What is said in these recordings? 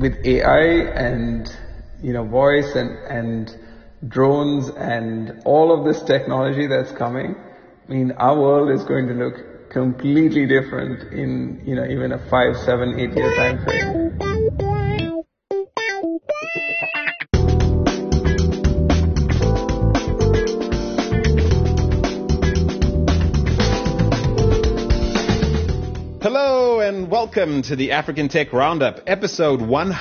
with AI and, voice and drones and all of this technology that's coming, our world is going to look completely different in, even a 5, 7, 8 year time frame. Hello and welcome to the African Tech Roundup, episode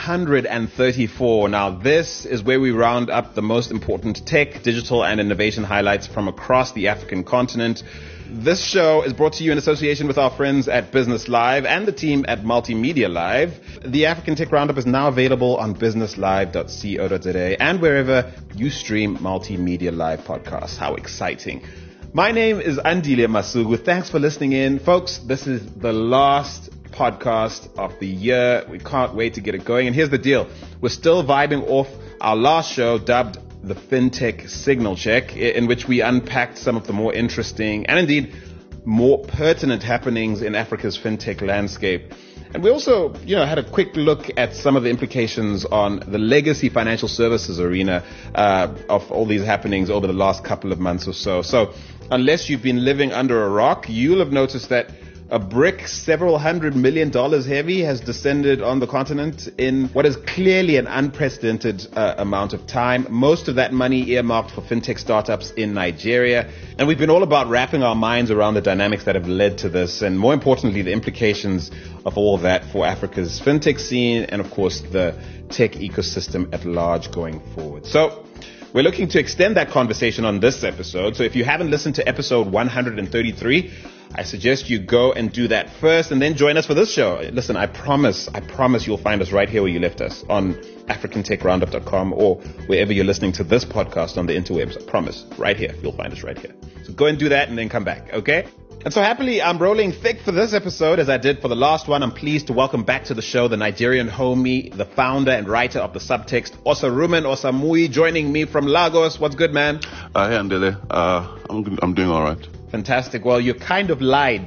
134. Now, this is where we round up the most important tech, digital, and innovation highlights from across the African continent. This show is brought to you in association with our friends at Business Live and the team at Multimedia Live. The African Tech Roundup is now available on businesslive.co.za and wherever you stream Multimedia Live podcasts. How exciting. My name is Andile Masugu. Thanks for listening in. Folks, this is the last podcast of the year. We can't wait to get it going. And here's the deal. We're still vibing off our last show dubbed the FinTech Signal Check, in which we unpacked some of the more interesting and indeed more pertinent happenings in Africa's FinTech landscape. And we also, had a quick look at some of the implications on the legacy financial services arena of all these happenings over the last couple of months or so. So unless you've been living under a rock, you'll have noticed that a brick several $100 million heavy has descended on the continent in what is clearly an unprecedented amount of time. Most of that money earmarked for fintech startups in Nigeria. And we've been all about wrapping our minds around the dynamics that have led to this, and more importantly, the implications of all that for Africa's fintech scene and, of course, the tech ecosystem at large going forward. So we're looking to extend that conversation on this episode. So if you haven't listened to episode 133, I suggest you go and do that first and then join us for this show. Listen, I promise you'll find us right here where you left us on africantechroundup.com or wherever you're listening to this podcast on the interwebs. I promise, right here. You'll find us right here. So go and do that and then come back, okay? And so happily, I'm rolling thick for this episode as I did for the last one. I'm pleased to welcome back to the show the Nigerian homie, the founder and writer of the Subtext, Osarumen Osamui, joining me from Lagos. What's good, man? Hey, Andile. I'm doing all right. Fantastic. Well, you kind of lied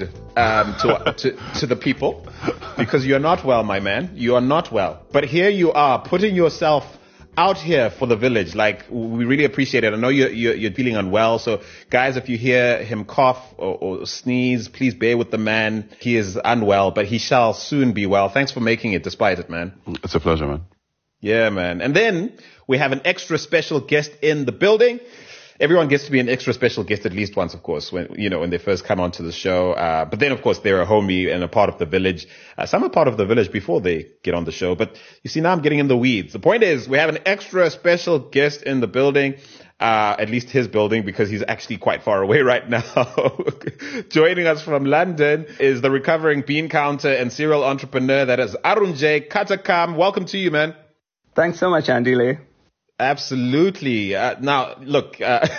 to the people because you're not well, my man. You are not well. But here you are, putting yourself out here for the village. Like, we really appreciate it. I know you're feeling unwell. So, guys, if you hear him cough or sneeze, please bear with the man. He is unwell, but he shall soon be well. Thanks for making it despite it, man. It's a pleasure, man. Yeah, man. And then we have an extra special guest in the building. Everyone gets to be an extra special guest at least once, of course, when they first come onto the show. But then, of course, they're a homie and a part of the village. Some are part of the village before they get on the show. But you see, now I'm getting in the weeds. The point is, we have an extra special guest in the building, at least his building, because he's actually quite far away right now. Joining us from London is the recovering bean counter and serial entrepreneur that is Arunjay Katakam. Welcome to you, man. Thanks so much, Andile. Absolutely. Now, look,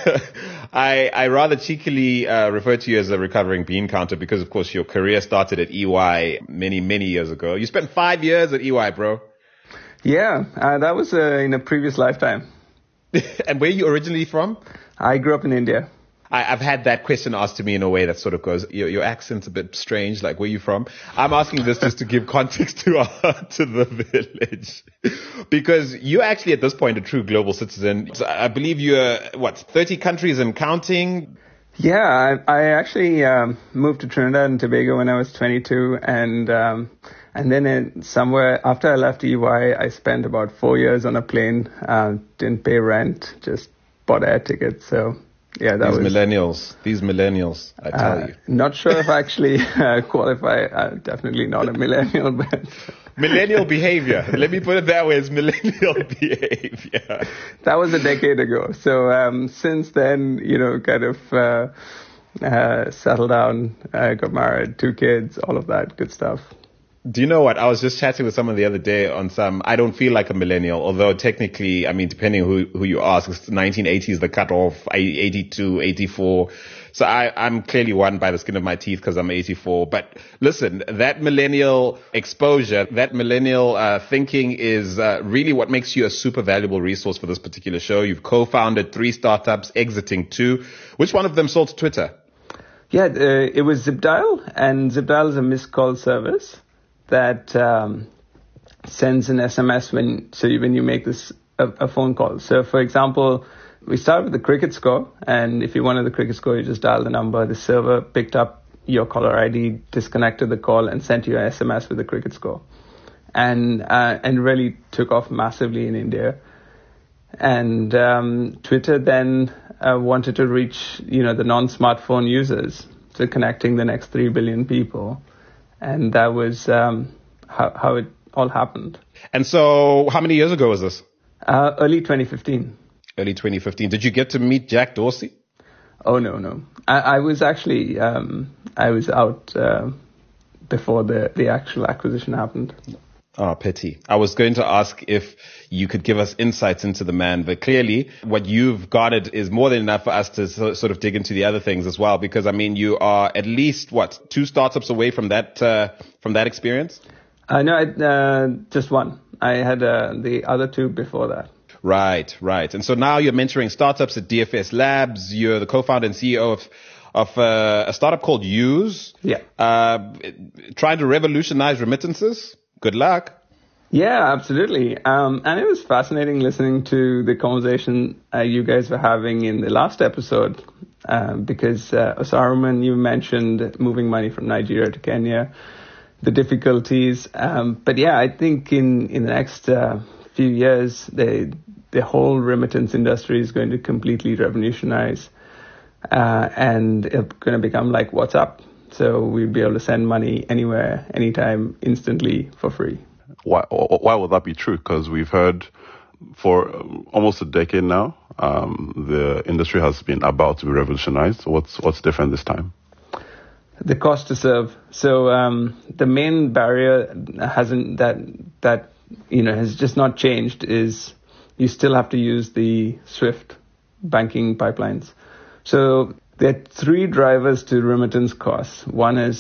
I rather cheekily refer to you as a recovering bean counter because, of course, your career started at EY many, many years ago. You spent 5 years at EY, bro. Yeah, that was in a previous lifetime. And where are you originally from? I grew up in India. I've had that question asked to me in a way that sort of goes, your accent's a bit strange, like, where are you from? I'm asking this just to give context to the village. Because you're actually at this point a true global citizen. So I believe you're, 30 countries and counting? Yeah, I actually moved to Trinidad and Tobago when I was 22. And then somewhere after I left EY, I spent about 4 years on a plane, didn't pay rent, just bought air tickets. So yeah, These millennials, I tell you. Not sure if I actually qualify. Definitely not a millennial, but millennial behavior. Let me put it that way: it's millennial behavior. That was a decade ago. So since then, kind of settled down, got married, 2 kids, all of that good stuff. Do you know what? I was just chatting with someone the other day on I don't feel like a millennial, although technically, depending who you ask, 1980 is the cutoff, 82, 84. So I'm clearly one by the skin of my teeth because I'm 84. But listen, that millennial exposure, that millennial thinking is really what makes you a super valuable resource for this particular show. You've co-founded 3 startups, exiting 2. Which one of them sold to Twitter? Yeah, it was ZipDial, and ZipDial is a missed call service that sends an SMS when you make a phone call. So, for example, we start with the cricket score, and if you wanted the cricket score, you just dial the number. The server picked up your caller ID, disconnected the call, and sent you an SMS with the cricket score, and really took off massively in India. And Twitter then wanted to reach the non-smartphone users, so connecting the next 3 billion people, and that was how it all happened. And so, how many years ago was this? Early 2015. Early 2015. Did you get to meet Jack Dorsey? Oh, no. I was actually, I was out before the actual acquisition happened. Oh, pity. I was going to ask if you could give us insights into the man, but clearly what you've garnered is more than enough for us to sort of dig into the other things as well, because, I mean, you are at least, 2 startups away from that experience? No, just one. I had the other 2 before that. Right. And so now you're mentoring startups at DFS Labs. You're the co-founder and CEO of a startup called Use. Yeah. Trying to revolutionize remittances. Good luck. Yeah, absolutely. And it was fascinating listening to the conversation you guys were having in the last episode, because Saruman, you mentioned moving money from Nigeria to Kenya, the difficulties. But yeah, I think in the next few years, the whole remittance industry is going to completely revolutionize, and it's going to become like WhatsApp. So we'll be able to send money anywhere, anytime, instantly, for free. Why would that be true? Because we've heard for almost a decade now, the industry has been about to be revolutionized. What's different this time? The cost to serve. So the main barrier has just not changed is you still have to use the SWIFT banking pipelines. So there are 3 drivers to remittance costs. One is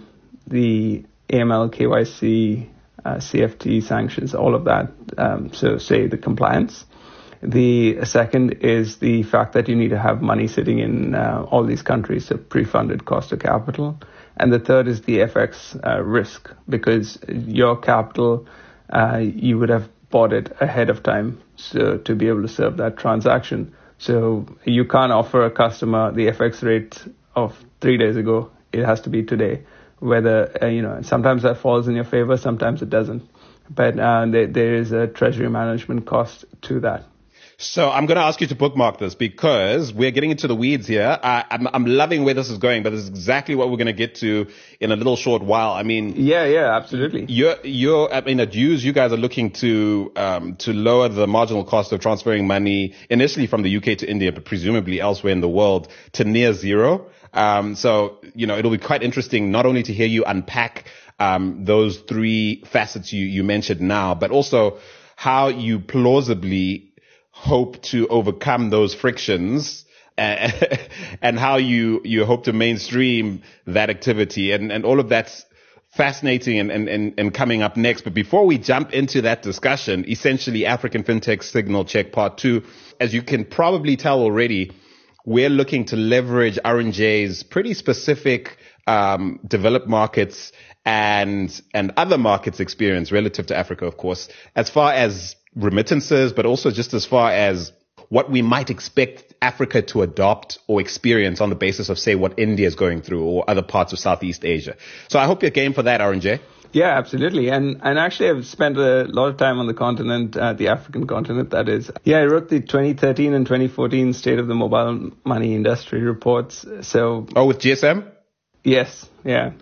the AML, KYC, CFT sanctions, all of that. So say the compliance. The second is the fact that you need to have money sitting in all these countries, so pre-funded cost of capital. And the third is the FX risk, because your capital, you would have bought it ahead of time, so to be able to serve that transaction. So you can't offer a customer the FX rate of 3 days ago. It has to be today. Whether, sometimes that falls in your favor, sometimes it doesn't. But there is a treasury management cost to that. So I'm going to ask you to bookmark this because we're getting into the weeds here. I'm loving where this is going, but this is exactly what we're going to get to in a little short while. I mean, yeah, absolutely. At Use, you guys are looking to lower the marginal cost of transferring money initially from the UK to India, but presumably elsewhere in the world to near zero. So it'll be quite interesting not only to hear you unpack those 3 facets you mentioned now, but also how you plausibly hope to overcome those frictions and how you hope to mainstream that activity and all of that's fascinating and coming up next. But before we jump into that discussion, essentially African FinTech Signal Check Part 2, as you can probably tell already, we're looking to leverage R&J's pretty specific developed markets and other markets experience relative to Africa, of course, as far as remittances, but also just as far as what we might expect Africa to adopt or experience on the basis of, say, what India is going through or other parts of Southeast Asia. So I hope you're game for that, R&J. Yeah, absolutely. And actually, I've spent a lot of time on the continent, the African continent, that is. Yeah, I wrote the 2013 and 2014 State of the Mobile Money Industry reports. So. Oh, with GSM? Yes. Yeah.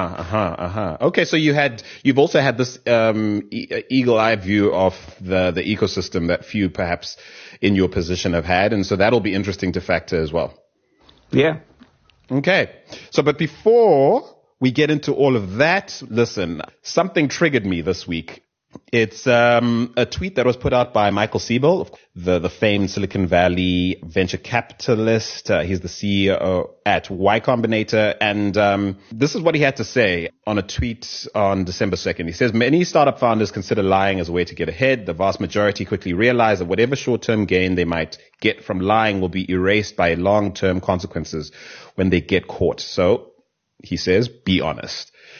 Okay, so you've also had this eagle eye view of the ecosystem that few perhaps in your position have had, and so that'll be interesting to factor as well. Yeah. Okay. So, but before we get into all of that, listen, something triggered me this week. It's a tweet that was put out by Michael Siebel, the famed Silicon Valley venture capitalist. He's the CEO at Y Combinator. And this is what he had to say on a tweet on December 2nd. He says, many startup founders consider lying as a way to get ahead. The vast majority quickly realize that whatever short-term gain they might get from lying will be erased by long-term consequences when they get caught. So he says, be honest.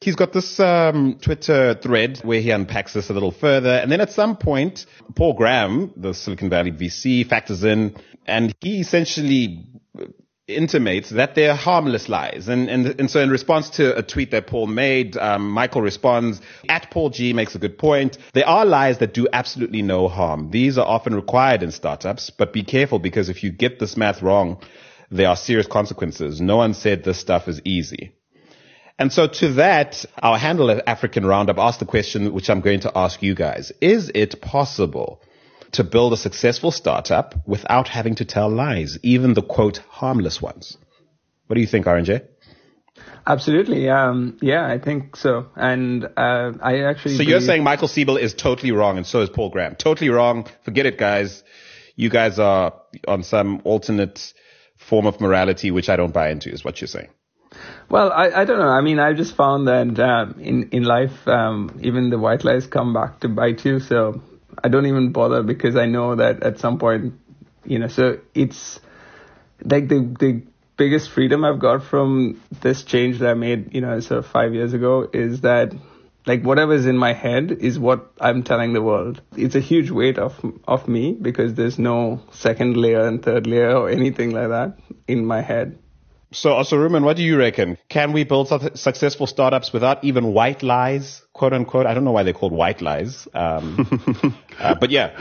He's got this Twitter thread where he unpacks this a little further. And then at some point, Paul Graham, the Silicon Valley VC, factors in, and he essentially intimates that they're harmless lies. And so in response to a tweet that Paul made, Michael responds, @PaulG makes a good point. There are lies that do absolutely no harm. These are often required in startups, but be careful because if you get this math wrong, there are serious consequences. No one said this stuff is easy. And so to that, our handle at African Roundup asked the question, which I'm going to ask you guys. Is it possible to build a successful startup without having to tell lies, even the, quote, harmless ones? What do you think, RNJ? Absolutely. Yeah, I think so. And I actually... So you're saying Michael Siebel is totally wrong, and so is Paul Graham. Totally wrong. Forget it, guys. You guys are on some alternate form of morality, which I don't buy into, is what you're saying. Well, I don't know. I mean, I just found that in life, even the white lies come back to bite you. So I don't even bother because I know that at some point, so it's like the biggest freedom I've got from this change that I made, sort of 5 years ago is that like whatever's in my head is what I'm telling the world. It's a huge weight off me because there's no second layer and third layer or anything like that in my head. So, Rumen, what do you reckon? Can we build successful startups without even white lies, quote unquote? I don't know why they're called white lies. But yeah,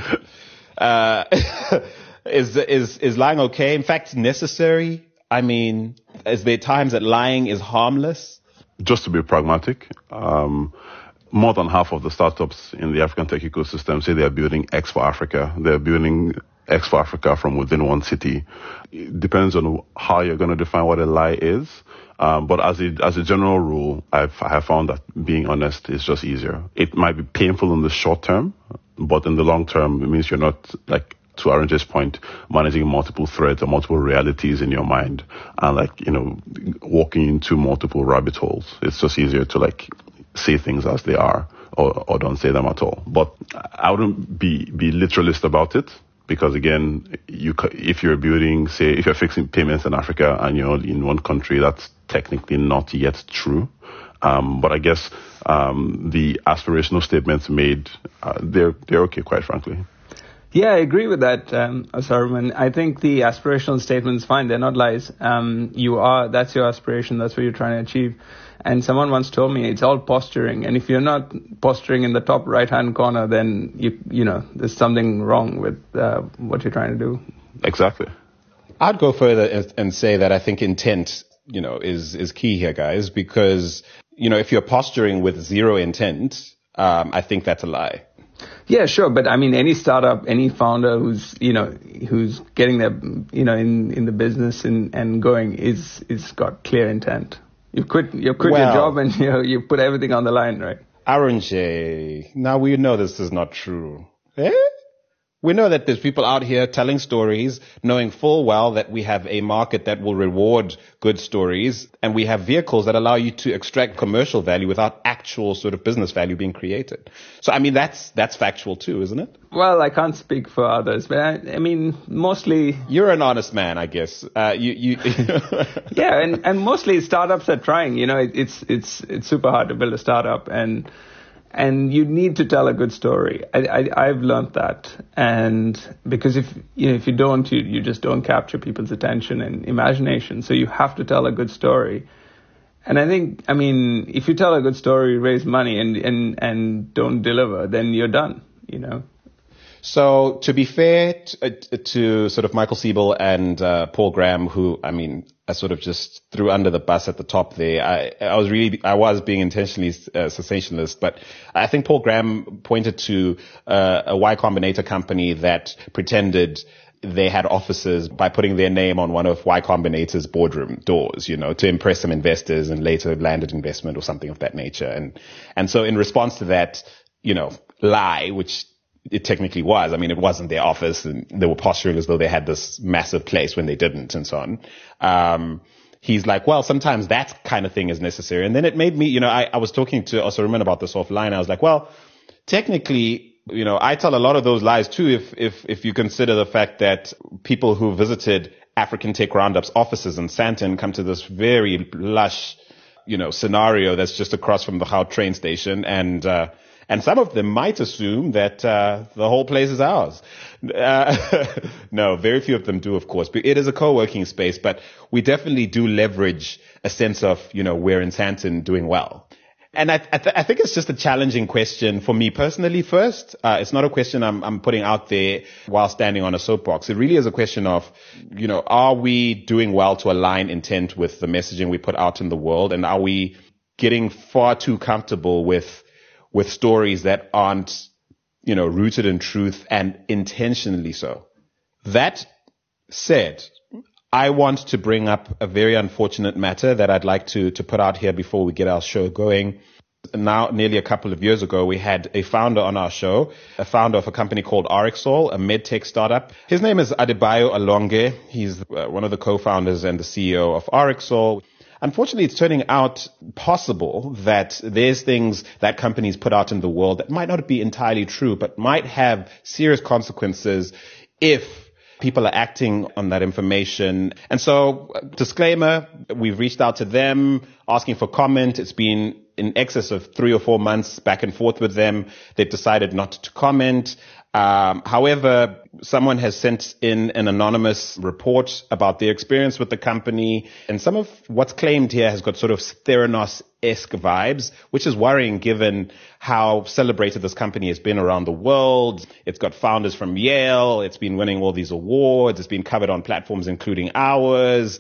is lying okay? In fact, necessary? I mean, is there times that lying is harmless? Just to be pragmatic, more than half of the startups in the African tech ecosystem say they are building X for Africa. They're building X for Africa from within one city. It depends on how you're going to define what a lie is. But as a general rule, I have found that being honest is just easier. It might be painful in the short term, but in the long term, it means you're not, like, to RNJ's point, managing multiple threads or multiple realities in your mind and walking into multiple rabbit holes. It's just easier to say things as they are or don't say them at all. But I wouldn't be literalist about it. Because again, if you're fixing payments in Africa and you're only in one country, that's technically not yet true. But I guess the aspirational statements made, they're okay, quite frankly. Yeah, I agree with that, Saruman. I think the aspirational statement's fine. They're not lies. That's your aspiration. That's what you're trying to achieve. And someone once told me it's all posturing. And if you're not posturing in the top right-hand corner, then there's something wrong with what you're trying to do. Exactly. I'd go further and say that I think intent, is key here, guys, because, if you're posturing with zero intent, I think that's a lie. Yeah, sure. But I mean, any startup, any founder who's getting there, in the business and going is got clear intent. You quit your job and you put everything on the line, right? RNJ, now we know this is not true. We know that there's people out here telling stories, knowing full well that we have a market that will reward good stories, and we have vehicles that allow you to extract commercial value without actual sort of business value being created. So, I mean, that's factual too, isn't it? Well, I can't speak for others, but I mean, mostly... You're an honest man, I guess. Yeah, and mostly startups are trying. It's super hard to build a startup, and you need to tell a good story. I've learned that. And because if you don't, you just don't capture people's attention and imagination. So you have to tell a good story. And I think, if you tell a good story, raise money and don't deliver, then you're done, So to be fair to sort of Michael Siebel and Paul Graham, who, I sort of just threw under the bus at the top there. I was being intentionally sensationalist, but I think Paul Graham pointed to a Y Combinator company that pretended they had offices by putting their name on one of Y Combinator's boardroom doors, to impress some investors and later landed investment or something of that nature. And so in response to that, lie, which it technically was. It wasn't their office and they were posturing as though they had this massive place when they didn't and so on. He's like, well, sometimes that kind of thing is necessary. And then it made me, I was talking to Osaruman about this offline. I was like, well, technically, I tell a lot of those lies too if you consider the fact that people who visited African Tech Roundup's offices in Sandton come to this very lush scenario that's just across from the Gau train station, and some of them might assume that the whole place is ours. No, very few of them do, of course. But it is a co-working space, but we definitely do leverage a sense of, we're in Sandton doing well. And I think it's just a challenging question for me personally first. It's not a question I'm putting out there while standing on a soapbox. It really is a question of, are we doing well to align intent with the messaging we put out in the world? And are we getting far too comfortable with stories that aren't, rooted in truth and intentionally so? That said, I want to bring up a very unfortunate matter that I'd like to put out here before we get our show going. Now, nearly a couple of years ago, we had a founder on our show, a founder of a company called RxAll, a medtech startup. His name is Adebayo Alonge. He's one of the co-founders and the CEO of RxAll. Unfortunately, it's turning out possible that there's things that companies put out in the world that might not be entirely true, but might have serious consequences if people are acting on that information. And so, disclaimer, we've reached out to them asking for comment. It's been in excess of 3 or 4 months back and forth with them. They've decided not to comment. However, someone has sent in an anonymous report about their experience with the company, and some of what's claimed here has got sort of Theranos-esque vibes, which is worrying given how celebrated this company has been around the world. It's got founders from Yale. It's been winning all these awards. It's been covered on platforms including ours.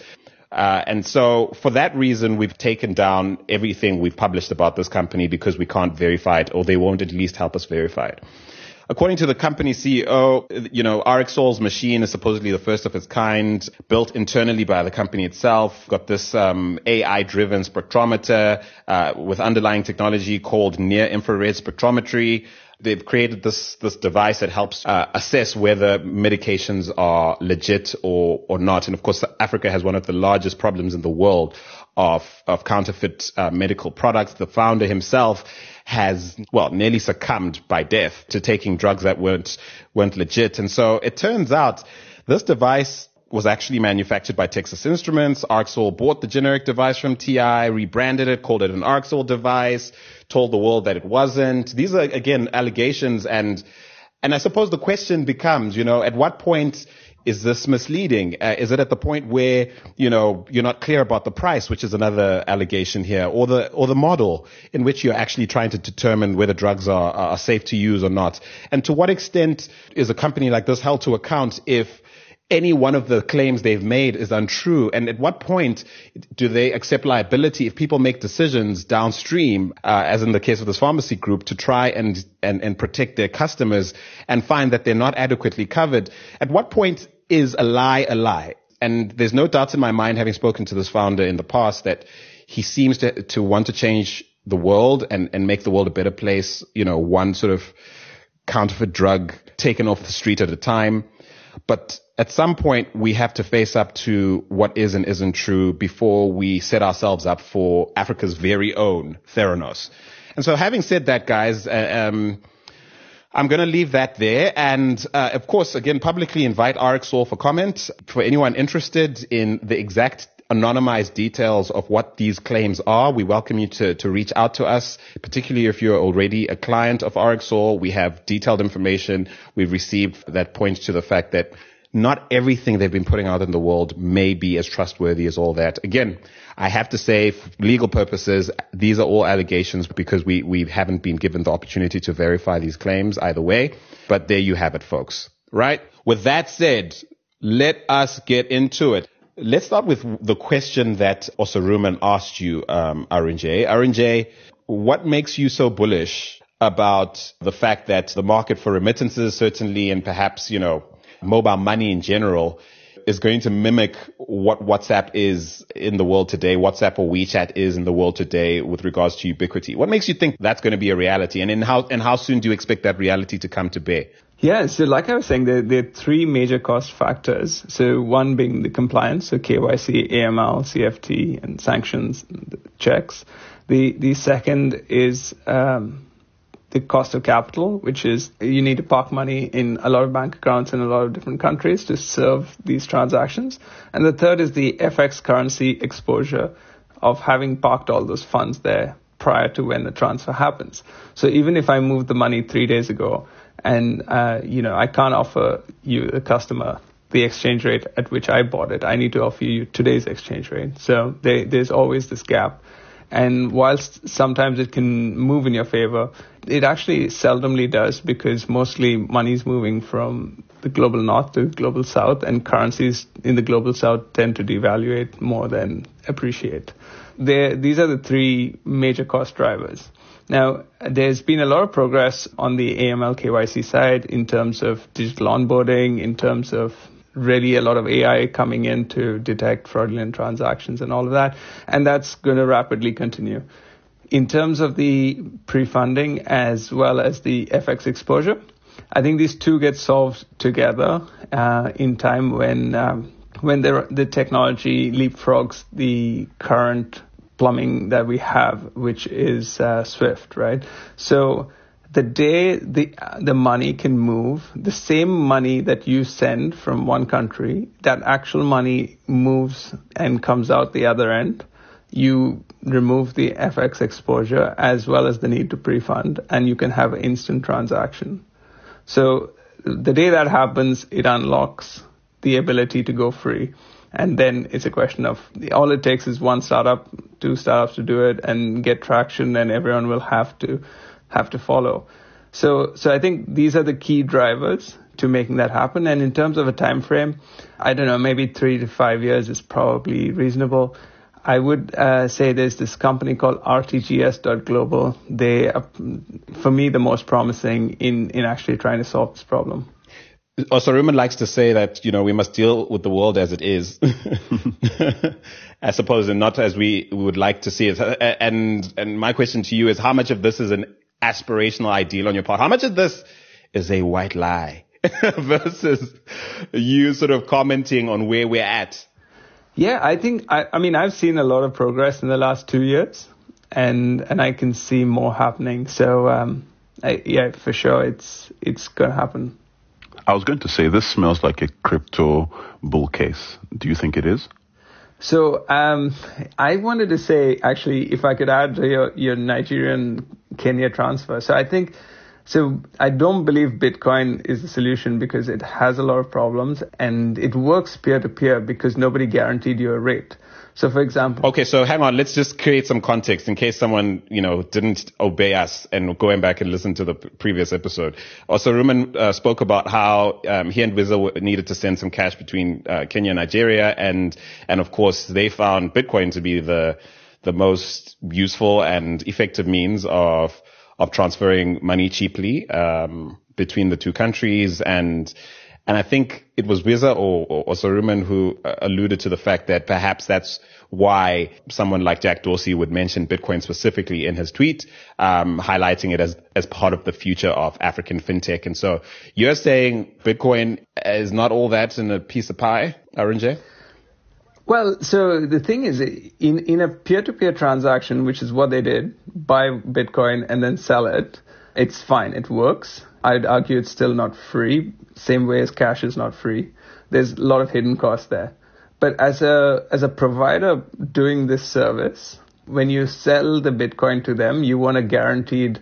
And so for that reason, we've taken down everything we've published about this company because we can't verify it, or they won't at least help us verify it. According to the company CEO, RxAll's machine is supposedly the first of its kind, built internally by the company itself. Got this AI-driven spectrometer with underlying technology called near-infrared spectrometry. They've created this device that helps assess whether medications are legit or not. And of course, Africa has one of the largest problems in the world of counterfeit medical products. The founder himself has, nearly succumbed by death to taking drugs that weren't legit. And so it turns out this device was actually manufactured by Texas Instruments. RxAll bought the generic device from TI, rebranded it, called it an RxAll device, told the world that it wasn't. These are, again, allegations. And I suppose the question becomes, at what point is this misleading? Is it at the point where, you're not clear about the price, which is another allegation here, or the model in which you're actually trying to determine whether drugs are safe to use or not? And to what extent is a company like this held to account if any one of the claims they've made is untrue? And at what point do they accept liability if people make decisions downstream, as in the case of this pharmacy group, to try and protect their customers and find that they're not adequately covered? At what point is a lie a lie? And there's no doubt in my mind, having spoken to this founder in the past, that he seems to want to change the world and make the world a better place, one sort of counterfeit drug taken off the street at a time. But at some point, we have to face up to what is and isn't true before we set ourselves up for Africa's very own Theranos. And so having said that, guys, I'm going to leave that there. And, of course, again, publicly invite RxAll for comment. For anyone interested in the exact anonymized details of what these claims are, we welcome you to reach out to us, particularly if you're already a client of RxAll. We have detailed information we've received that points to the fact that not everything they've been putting out in the world may be as trustworthy as all that. Again, I have to say, for legal purposes, these are all allegations because we haven't been given the opportunity to verify these claims either way. But there you have it, folks. Right? With that said, let us get into it. Let's start with the question that Osaruman asked you, Arunjay. Arunjay, what makes you so bullish about the fact that the market for remittances, certainly, and perhaps, mobile money in general, is going to mimic what WhatsApp is in the world today, WhatsApp or WeChat is in the world today with regards to ubiquity? What makes you think that's going to be a reality? And how soon do you expect that reality to come to bear? Yeah, so like I was saying, there are three major cost factors. So one being the compliance, so KYC, AML, CFT, and sanctions checks. The second is the cost of capital, which is you need to park money in a lot of bank accounts in a lot of different countries to serve these transactions. And the third is the FX currency exposure of having parked all those funds there prior to when the transfer happens. So even if I moved the money 3 days ago and, I can't offer you, the customer, the exchange rate at which I bought it, I need to offer you today's exchange rate. So there's always this gap. And whilst sometimes it can move in your favor, it actually seldomly does, because mostly money is moving from the global north to global south, and currencies in the global south tend to devaluate more than appreciate. These are the three major cost drivers. Now, there's been a lot of progress on the AML KYC side in terms of digital onboarding, in terms of really a lot of AI coming in to detect fraudulent transactions and all of that. And that's going to rapidly continue. In terms of the pre-funding as well as the FX exposure, I think these two get solved together in time when the technology leapfrogs the current plumbing that we have, which is SWIFT, right? So the day the money can move, the same money that you send from one country, that actual money moves and comes out the other end, you remove the FX exposure as well as the need to pre-fund, and you can have an instant transaction. So the day that happens, it unlocks the ability to go free. And then it's a question of, all it takes is one startup, two startups to do it and get traction, and everyone will have to follow. So I think these are the key drivers to making that happen. And in terms of a time frame, I don't know, maybe 3 to 5 years is probably reasonable. I would say there's this company called RTGS.global. They are, for me, the most promising in actually trying to solve this problem. Also, Rumen likes to say that, we must deal with the world as it is, I suppose, and not as we would like to see it. And my question to you is, how much of this is an aspirational ideal on your part? How much of this is a white lie versus you sort of commenting on where we're at? Yeah, I think, I've seen a lot of progress in the last 2 years, and I can see more happening. So, for sure, it's going to happen. I was going to say, this smells like a crypto bull case. Do you think it is? So I wanted to say, actually, if I could add to your Nigerian Kenya transfer. So I don't believe Bitcoin is the solution, because it has a lot of problems, and it works peer-to-peer because nobody guaranteed you a rate. So, for example... Okay, so hang on. Let's just create some context in case someone, didn't obey us and going back and listen to the previous episode. Also, Rumen spoke about how he and Visa needed to send some cash between Kenya and Nigeria, and of course, they found Bitcoin to be the most useful and effective means of transferring money cheaply between the two countries. And I think it was Visa or Rumen who alluded to the fact that perhaps that's why someone like Jack Dorsey would mention Bitcoin specifically in his tweet, highlighting it as part of the future of African fintech. And so you're saying Bitcoin is not all that in a piece of pie, Arunjay? Well, so the thing is, in a peer-to-peer transaction, which is what they did, buy Bitcoin and then sell it, it's fine. It works. I'd argue it's still not free, same way as cash is not free. There's a lot of hidden costs there. But as a provider doing this service, when you sell the Bitcoin to them, you want a guaranteed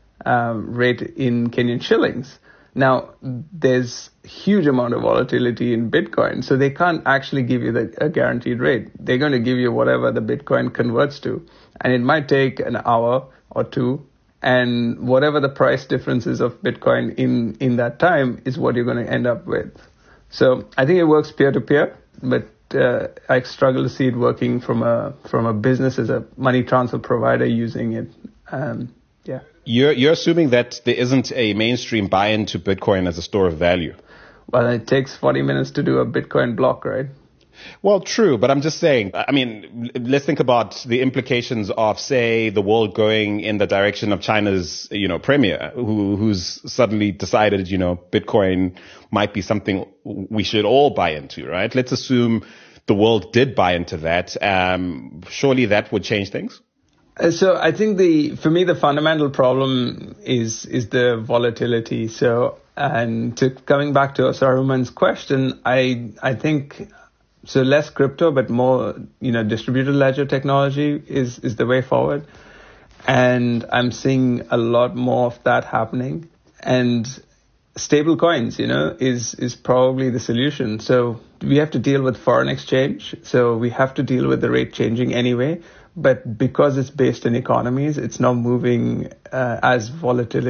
rate in Kenyan shillings. Now, there's huge amount of volatility in Bitcoin, so they can't actually give you a guaranteed rate. They're going to give you whatever the Bitcoin converts to. And it might take an hour or two, and whatever the price difference is of Bitcoin in that time is what you're going to end up with. So I think it works peer-to-peer, but I struggle to see it working from a business as a money transfer provider using it. Yeah. You're assuming that there isn't a mainstream buy-in to Bitcoin as a store of value. Well, it takes 40 minutes to do a Bitcoin block, right? Well, true, but I'm just saying, let's think about the implications of, say, the world going in the direction of China's, premier, who's suddenly decided, Bitcoin might be something we should all buy into, right? Let's assume the world did buy into that. Surely that would change things? So I think for me, the fundamental problem is the volatility. So, and coming back to Saruman's question, I think So less crypto, but more, distributed ledger technology is the way forward. And I'm seeing a lot more of that happening. And stable coins, is probably the solution. So we have to deal with foreign exchange. So we have to deal with the rate changing anyway. But because it's based in economies, it's not moving as volatile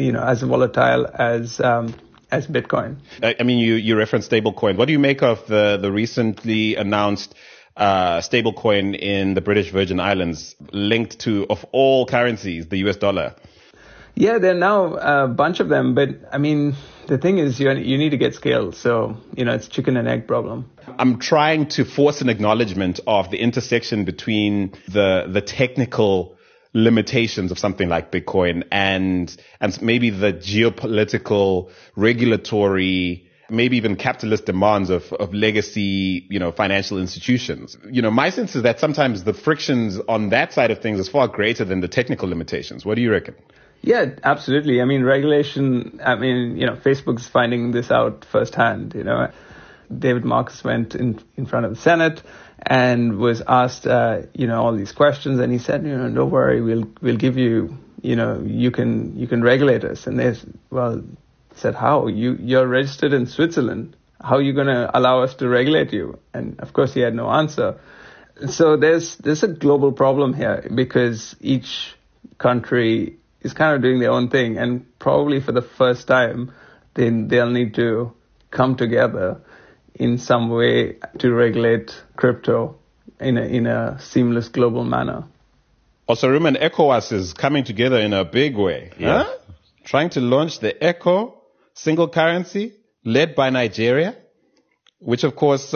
as Bitcoin. I mean, you referenced stablecoin. What do you make of the recently announced stablecoin in the British Virgin Islands linked to, of all currencies, the US dollar? Yeah, there are now a bunch of them. But I mean, the thing is, you need to get scale. So, it's chicken and egg problem. I'm trying to force an acknowledgement of the intersection between the technical limitations of something like Bitcoin and maybe the geopolitical, regulatory, maybe even capitalist demands of legacy, financial institutions. My sense is that sometimes the frictions on that side of things is far greater than the technical limitations. What do you reckon? Yeah, absolutely. I mean, regulation, Facebook's finding this out firsthand, David Marcus went in front of the Senate and was asked, all these questions, and he said, don't worry, we'll give you, you can regulate us. And they said, how? You're registered in Switzerland. How are you going to allow us to regulate you? And of course, he had no answer. So there's a global problem here because each country is kind of doing their own thing, and probably for the first time, they'll need to come together in some way to regulate crypto in a seamless global manner. Also, Ruben, ECOWAS is coming together in a big way. Yeah. Huh? Trying to launch the ECO single currency led by Nigeria, which of course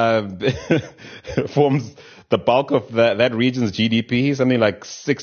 forms the bulk of that region's GDP. Something like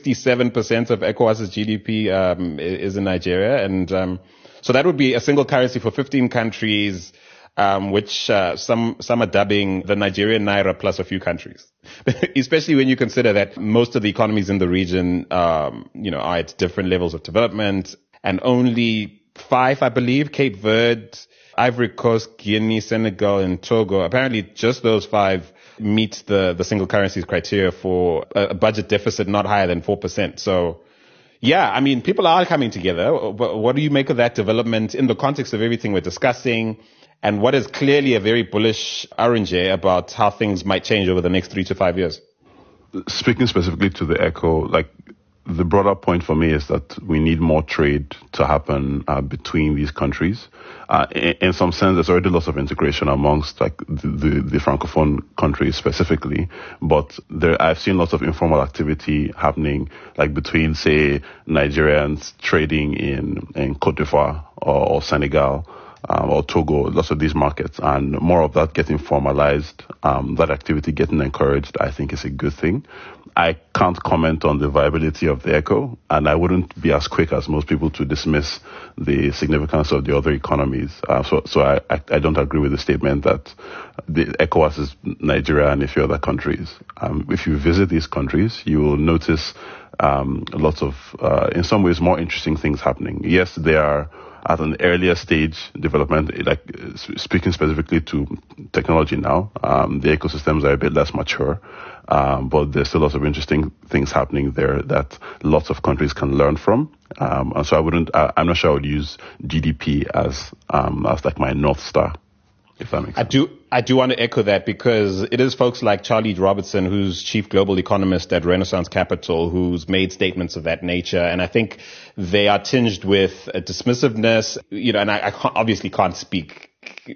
67% of ECOWAS's GDP is in Nigeria. And so that would be a single currency for 15 countries, which some are dubbing the Nigerian Naira plus a few countries. Especially when you consider that most of the economies in the region, are at different levels of development, and only 5, I believe, Cape Verde, Ivory Coast, Guinea, Senegal, and Togo, apparently just those 5 meet the single currency's criteria for a budget deficit not higher than 4%. So, yeah, I mean, people are coming together. What do you make of that development in the context of everything we're discussing, and what is clearly a very bullish Arunjay about how things might change over the next 3 to 5 years? Speaking specifically to the ECO, the broader point for me is that we need more trade to happen between these countries. In some sense, there's already lots of integration amongst the Francophone countries specifically, but I've seen lots of informal activity happening, between, say, Nigerians trading in Cote d'Ivoire or Senegal. Or Togo, lots of these markets, and more of that getting formalized, that activity getting encouraged, I think is a good thing. I can't comment on the viability of the ECO, and I wouldn't be as quick as most people to dismiss the significance of the other economies. So I don't agree with the statement that the ECOWAS is Nigeria and a few other countries. If you visit these countries, you will notice lots of, in some ways, more interesting things happening. Yes, they are at an earlier stage development, speaking specifically to technology now, the ecosystems are a bit less mature, but there's still lots of interesting things happening there that lots of countries can learn from. And so I'm not sure I would use GDP as my North Star, if that makes sense. I do want to echo that, because it is folks like Charlie Robertson, who's chief global economist at Renaissance Capital, who's made statements of that nature. And I think they are tinged with a dismissiveness, and I obviously can't speak,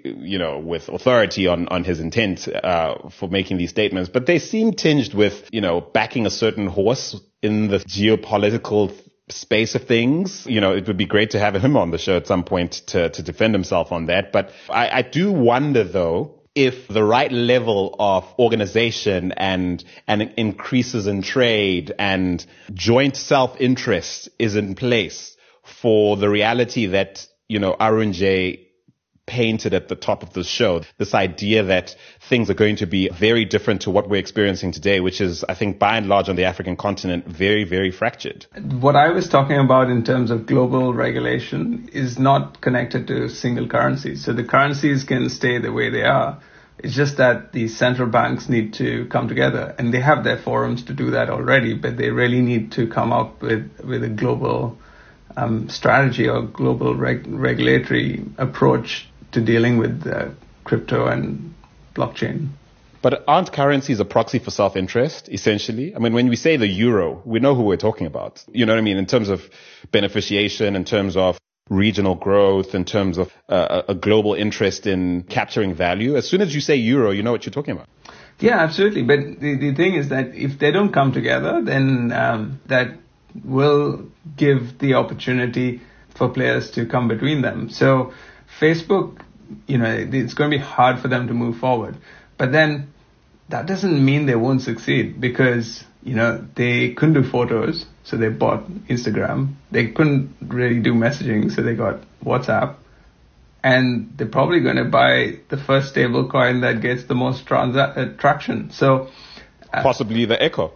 with authority on his intent, for making these statements, but they seem tinged with, backing a certain horse in the geopolitical space of things. It would be great to have him on the show at some point to defend himself on that. But I do wonder, though, if the right level of organization and increases in trade and joint self-interest is in place for the reality that, Arunjay painted at the top of the show, this idea that things are going to be very different to what we're experiencing today, which is, I think, by and large on the African continent, very, very fractured. What I was talking about in terms of global regulation is not connected to single currencies. So the currencies can stay the way they are, It's just that the central banks need to come together, and they have their forums to do that already, but they really need to come up with a global strategy or global regulatory approach to dealing with crypto and blockchain. But aren't currencies a proxy for self-interest, essentially? I mean, when we say the euro, we know who we're talking about. You know what I mean? In terms of beneficiation, in terms of regional growth, in terms of a global interest in capturing value. As soon as you say euro, you know what you're talking about. Yeah, absolutely. But the thing is that if they don't come together, then that will give the opportunity for players to come between them. So Facebook, it's going to be hard for them to move forward. But then that doesn't mean they won't succeed, because they couldn't do photos, so they bought Instagram. They couldn't really do messaging, so they got WhatsApp. And they're probably going to buy the first stable coin that gets the most traction. So possibly the Echo.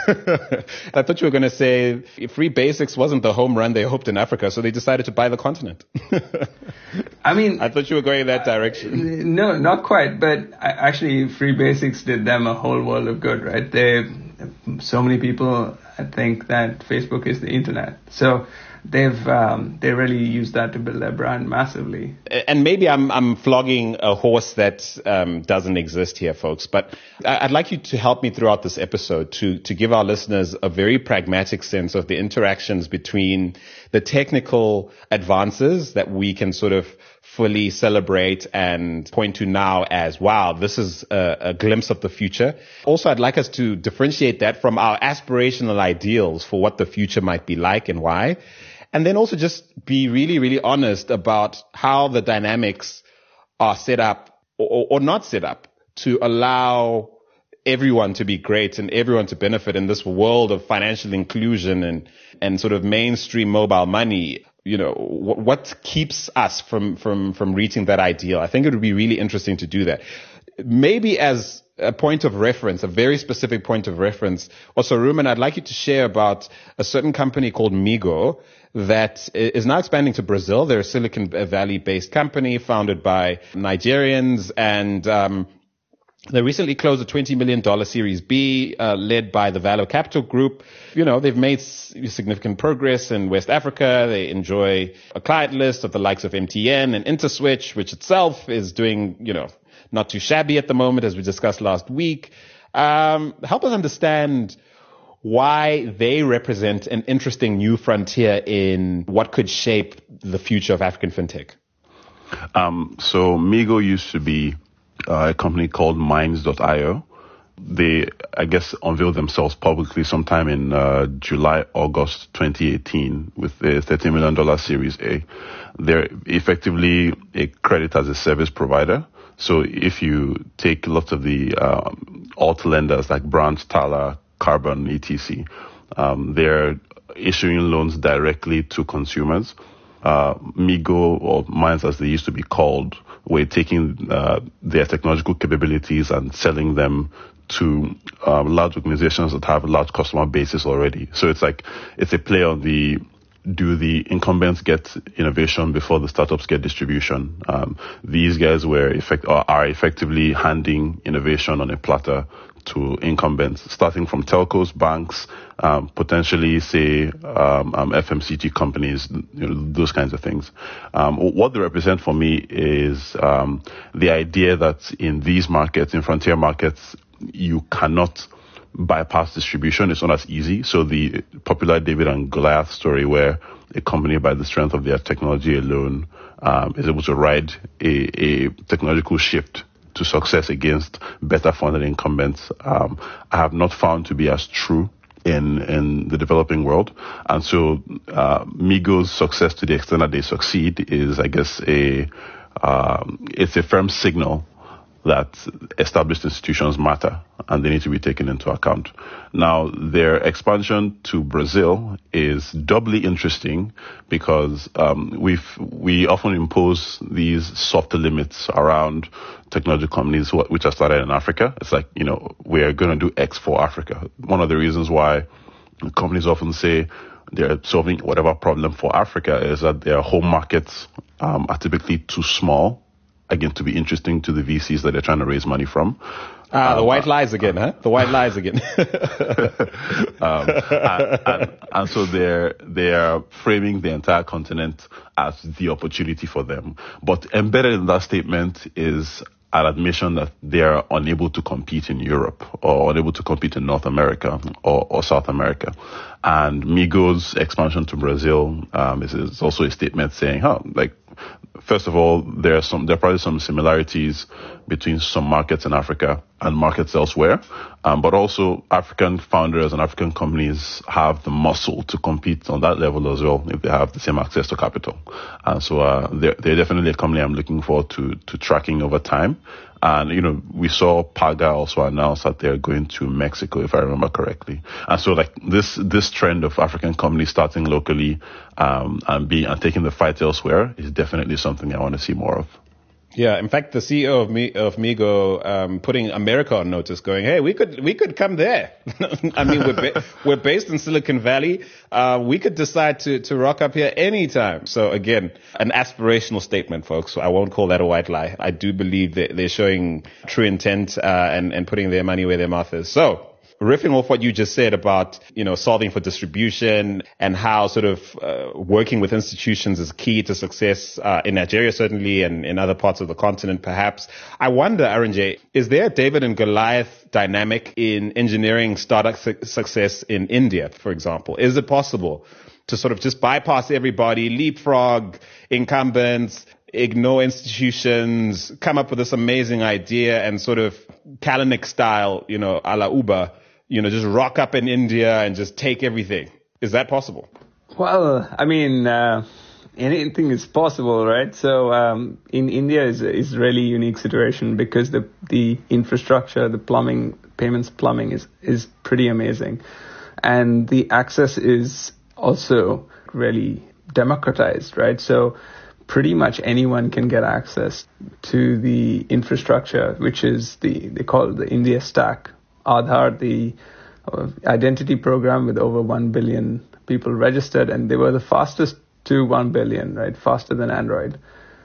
I thought you were going to say Free Basics wasn't the home run they hoped in Africa, so they decided to buy the continent. I mean, I thought you were going in that direction. No, not quite. But actually, Free Basics did them a whole world of good, right? So many people think that Facebook is the internet. So they really used that to build their brand massively. And maybe I'm flogging a horse that doesn't exist here, folks. But I'd like you to help me throughout this episode to give our listeners a very pragmatic sense of the interactions between the technical advances that we can sort of fully celebrate and point to now as, wow, this is a glimpse of the future. Also, I'd like us to differentiate that from our aspirational ideals for what the future might be like and why. And then also just be really, really honest about how the dynamics are set up or not set up to allow everyone to be great and everyone to benefit in this world of financial inclusion and sort of mainstream mobile money. What keeps us from reaching that ideal? I think it would be really interesting to do that. Maybe as a point of reference, a very specific point of reference. Also, Rumen, I'd like you to share about a certain company called Migo that is now expanding to Brazil. They're a Silicon Valley-based company founded by Nigerians, and they recently closed a $20 million Series B, led by the Valor Capital Group. They've made significant progress in West Africa. They enjoy a client list of the likes of MTN and InterSwitch, which itself is doing, not too shabby at the moment, as we discussed last week. Help us understand why they represent an interesting new frontier in what could shape the future of African fintech. So Migo used to be a company called Minds.io. They, I guess, unveiled themselves publicly sometime in July, August 2018 with a $30 million Series A. They're effectively a credit as a service provider. So if you take lots of the alt lenders like Branch, Tala, Carbon, etc., they're issuing loans directly to consumers. Migo, or Minds as they used to be called, were taking their technological capabilities and selling them to large organizations that have large customer bases already. So it's a play on do the incumbents get innovation before the startups get distribution? These guys are effectively handing innovation on a platter to incumbents, starting from telcos, banks, potentially, say, FMCG companies, those kinds of things. What they represent for me is the idea that in these markets, in frontier markets, you cannot bypass distribution. It's not as easy. So the popular David and Goliath story, where a company by the strength of their technology alone is able to ride a technological shift to success against better funded incumbents, I have not found to be as true in the developing world. And so Migo's success, to the extent that they succeed, is, I guess, it's a firm signal that established institutions matter and they need to be taken into account. Now, their expansion to Brazil is doubly interesting because we often impose these softer limits around technology companies which are started in Africa. It's like, we're going to do X for Africa. One of the reasons why companies often say they're solving whatever problem for Africa is that their home markets are typically too small again, to be interesting to the VCs that they're trying to raise money from. The white lies again, huh? The white lies again. And so they're framing the entire continent as the opportunity for them. But embedded in that statement is an admission that they are unable to compete in Europe or unable to compete in North America or South America. And Migo's expansion to Brazil is also a statement saying, first of all, there are probably some similarities between some markets in Africa and markets elsewhere. But also African founders and African companies have the muscle to compete on that level as well if they have the same access to capital. And so they're definitely a company I'm looking forward to tracking over time. And, we saw Paga also announce that they're going to Mexico, if I remember correctly. And so this trend of African companies starting locally, and taking the fight elsewhere is definitely something I want to see more of. Yeah, in fact, the CEO of Migo putting America on notice, going, "Hey, we could come there." I mean, we're based in Silicon Valley. We could decide to rock up here anytime. So again, an aspirational statement, folks. I won't call that a white lie. I do believe that they're showing true intent and putting their money where their mouth is. So, riffing off what you just said about, solving for distribution and how sort of working with institutions is key to success in Nigeria, certainly, and in other parts of the continent, perhaps. I wonder, Arunjay, is there a David and Goliath dynamic in engineering startup success in India, for example? Is it possible to sort of just bypass everybody, leapfrog incumbents, ignore institutions, come up with this amazing idea and sort of Kalanick style, a la Uber, just rock up in India and just take everything? Is that possible? Well, I mean, anything is possible, right? So in India is really unique situation because the infrastructure, the plumbing, payments plumbing is pretty amazing. And the access is also really democratized, right? So pretty much anyone can get access to the infrastructure, which is they call it the India Stack. Aadhaar, the identity program with over 1 billion people registered, and they were the fastest to 1 billion, right? Faster than Android.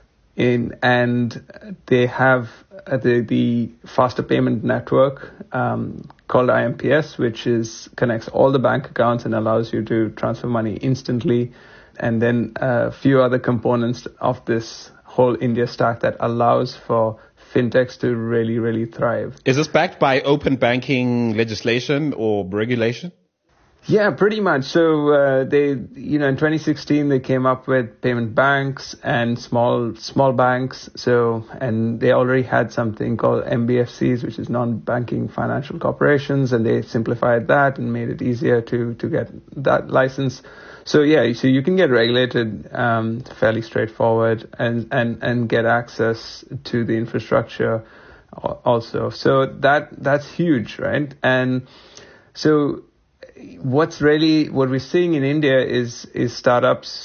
And they have the faster payment network called IMPS, which connects all the bank accounts and allows you to transfer money instantly. And then a few other components of this whole India stack that allows for fintechs to really, really thrive. Is this backed by open banking legislation or regulation? Yeah, pretty much. So they, in 2016, they came up with payment banks and small banks. So, and they already had something called NBFCs, which is non-banking financial corporations, and they simplified that and made it easier to get that license. So yeah, so you can get regulated fairly straightforward and get access to the infrastructure also. So that's huge, right? And so what we're seeing in India is startups,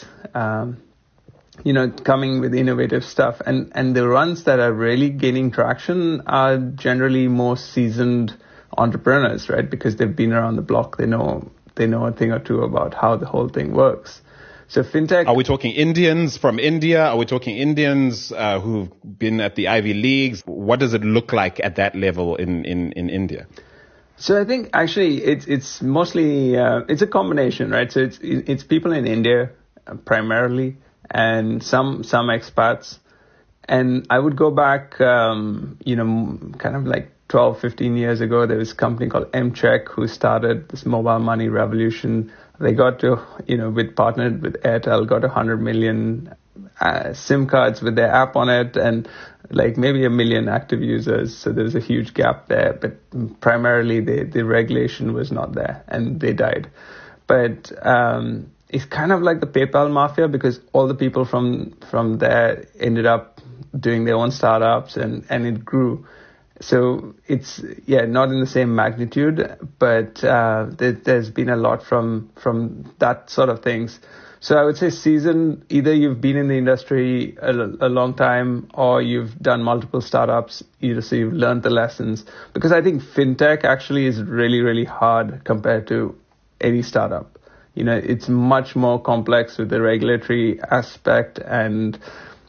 coming with innovative stuff, and the ones that are really gaining traction are generally more seasoned entrepreneurs, right? Because they've been around the block, they know a thing or two about how the whole thing works. So fintech. Are we talking Indians from India? Are we talking Indians who've been at the Ivy Leagues? What does it look like at that level in India? So I think actually it's mostly it's a combination, right? So it's people in India primarily, and some expats. And I would go back, kind of like 12, 15 years ago, there was a company called Mcheck who started this mobile money revolution. They got to, partnered with Airtel, got 100 million SIM cards with their app on it, and like maybe 1 million active users. So there was a huge gap there, but primarily the regulation was not there and they died. But it's kind of like the PayPal mafia, because all the people from there ended up doing their own startups and it grew. So it's, not in the same magnitude, but there's been a lot from that sort of things. So I would say seasoned, either you've been in the industry a long time or you've done multiple startups, so you've learned the lessons. Because I think fintech actually is really, really hard compared to any startup. It's much more complex with the regulatory aspect and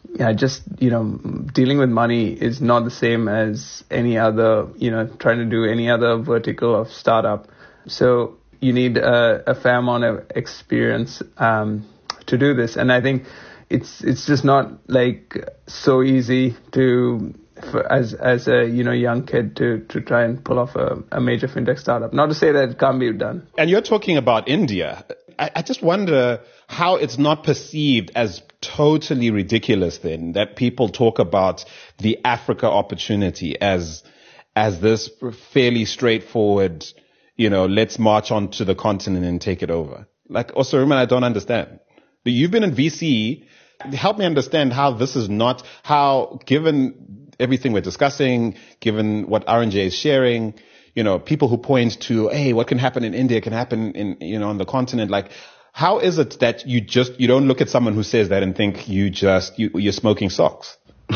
just, dealing with money is not the same as any other, trying to do any other vertical of startup. So you need a fair amount of experience to do this. And I think it's just not like so easy as a young kid to try and pull off a major fintech startup. Not to say that it can't be done. And you're talking about India. I just wonder how it's not perceived as totally ridiculous then that people talk about the Africa opportunity as this fairly straightforward, let's march onto the continent and take it over. Like, Osaruma, I don't understand. You've been in VC. Help me understand how this is not, how given everything we're discussing, given what R&J is sharing, people who point to, hey, what can happen in India can happen in, on the continent. Like, how is it that you don't look at someone who says that and think you're smoking socks?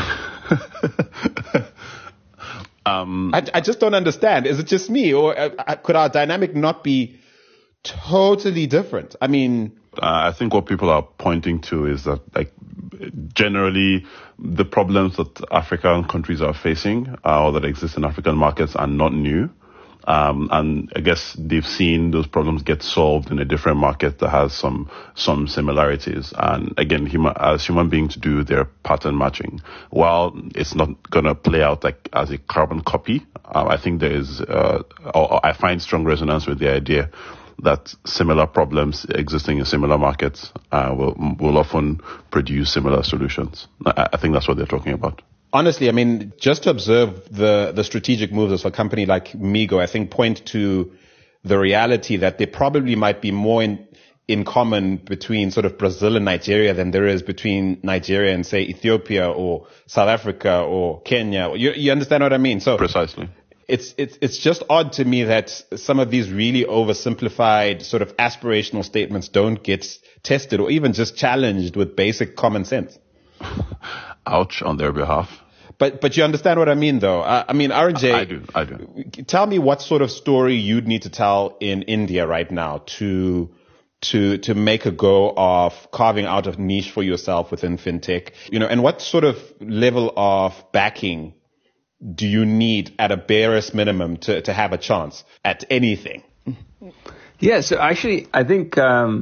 I just don't understand. Is it just me, or could our dynamic not be totally different? I mean, I think what people are pointing to is that, like, generally the problems that African countries are facing or that exist in African markets are not new. And I guess they've seen those problems get solved in a different market that has some similarities. And again, as human beings do their pattern matching. While it's not going to play out like as a carbon copy, I think there is, I find strong resonance with the idea that similar problems existing in similar markets will often produce similar solutions. I think that's what they're talking about. Honestly, I mean, just to observe the strategic moves of a company like Migo, I think point to the reality that there probably might be more in common between sort of Brazil and Nigeria than there is between Nigeria and, say, Ethiopia or South Africa or Kenya. You understand what I mean? So precisely. It's just odd to me that some of these really oversimplified sort of aspirational statements don't get tested or even just challenged with basic common sense. Ouch on their behalf. But you understand what I mean, though. I mean, RJ. I do. Tell me what sort of story you'd need to tell in India right now to make a go of carving out a niche for yourself within fintech, and what sort of level of backing do you need at a barest minimum to have a chance at anything? Yeah. So actually, I think,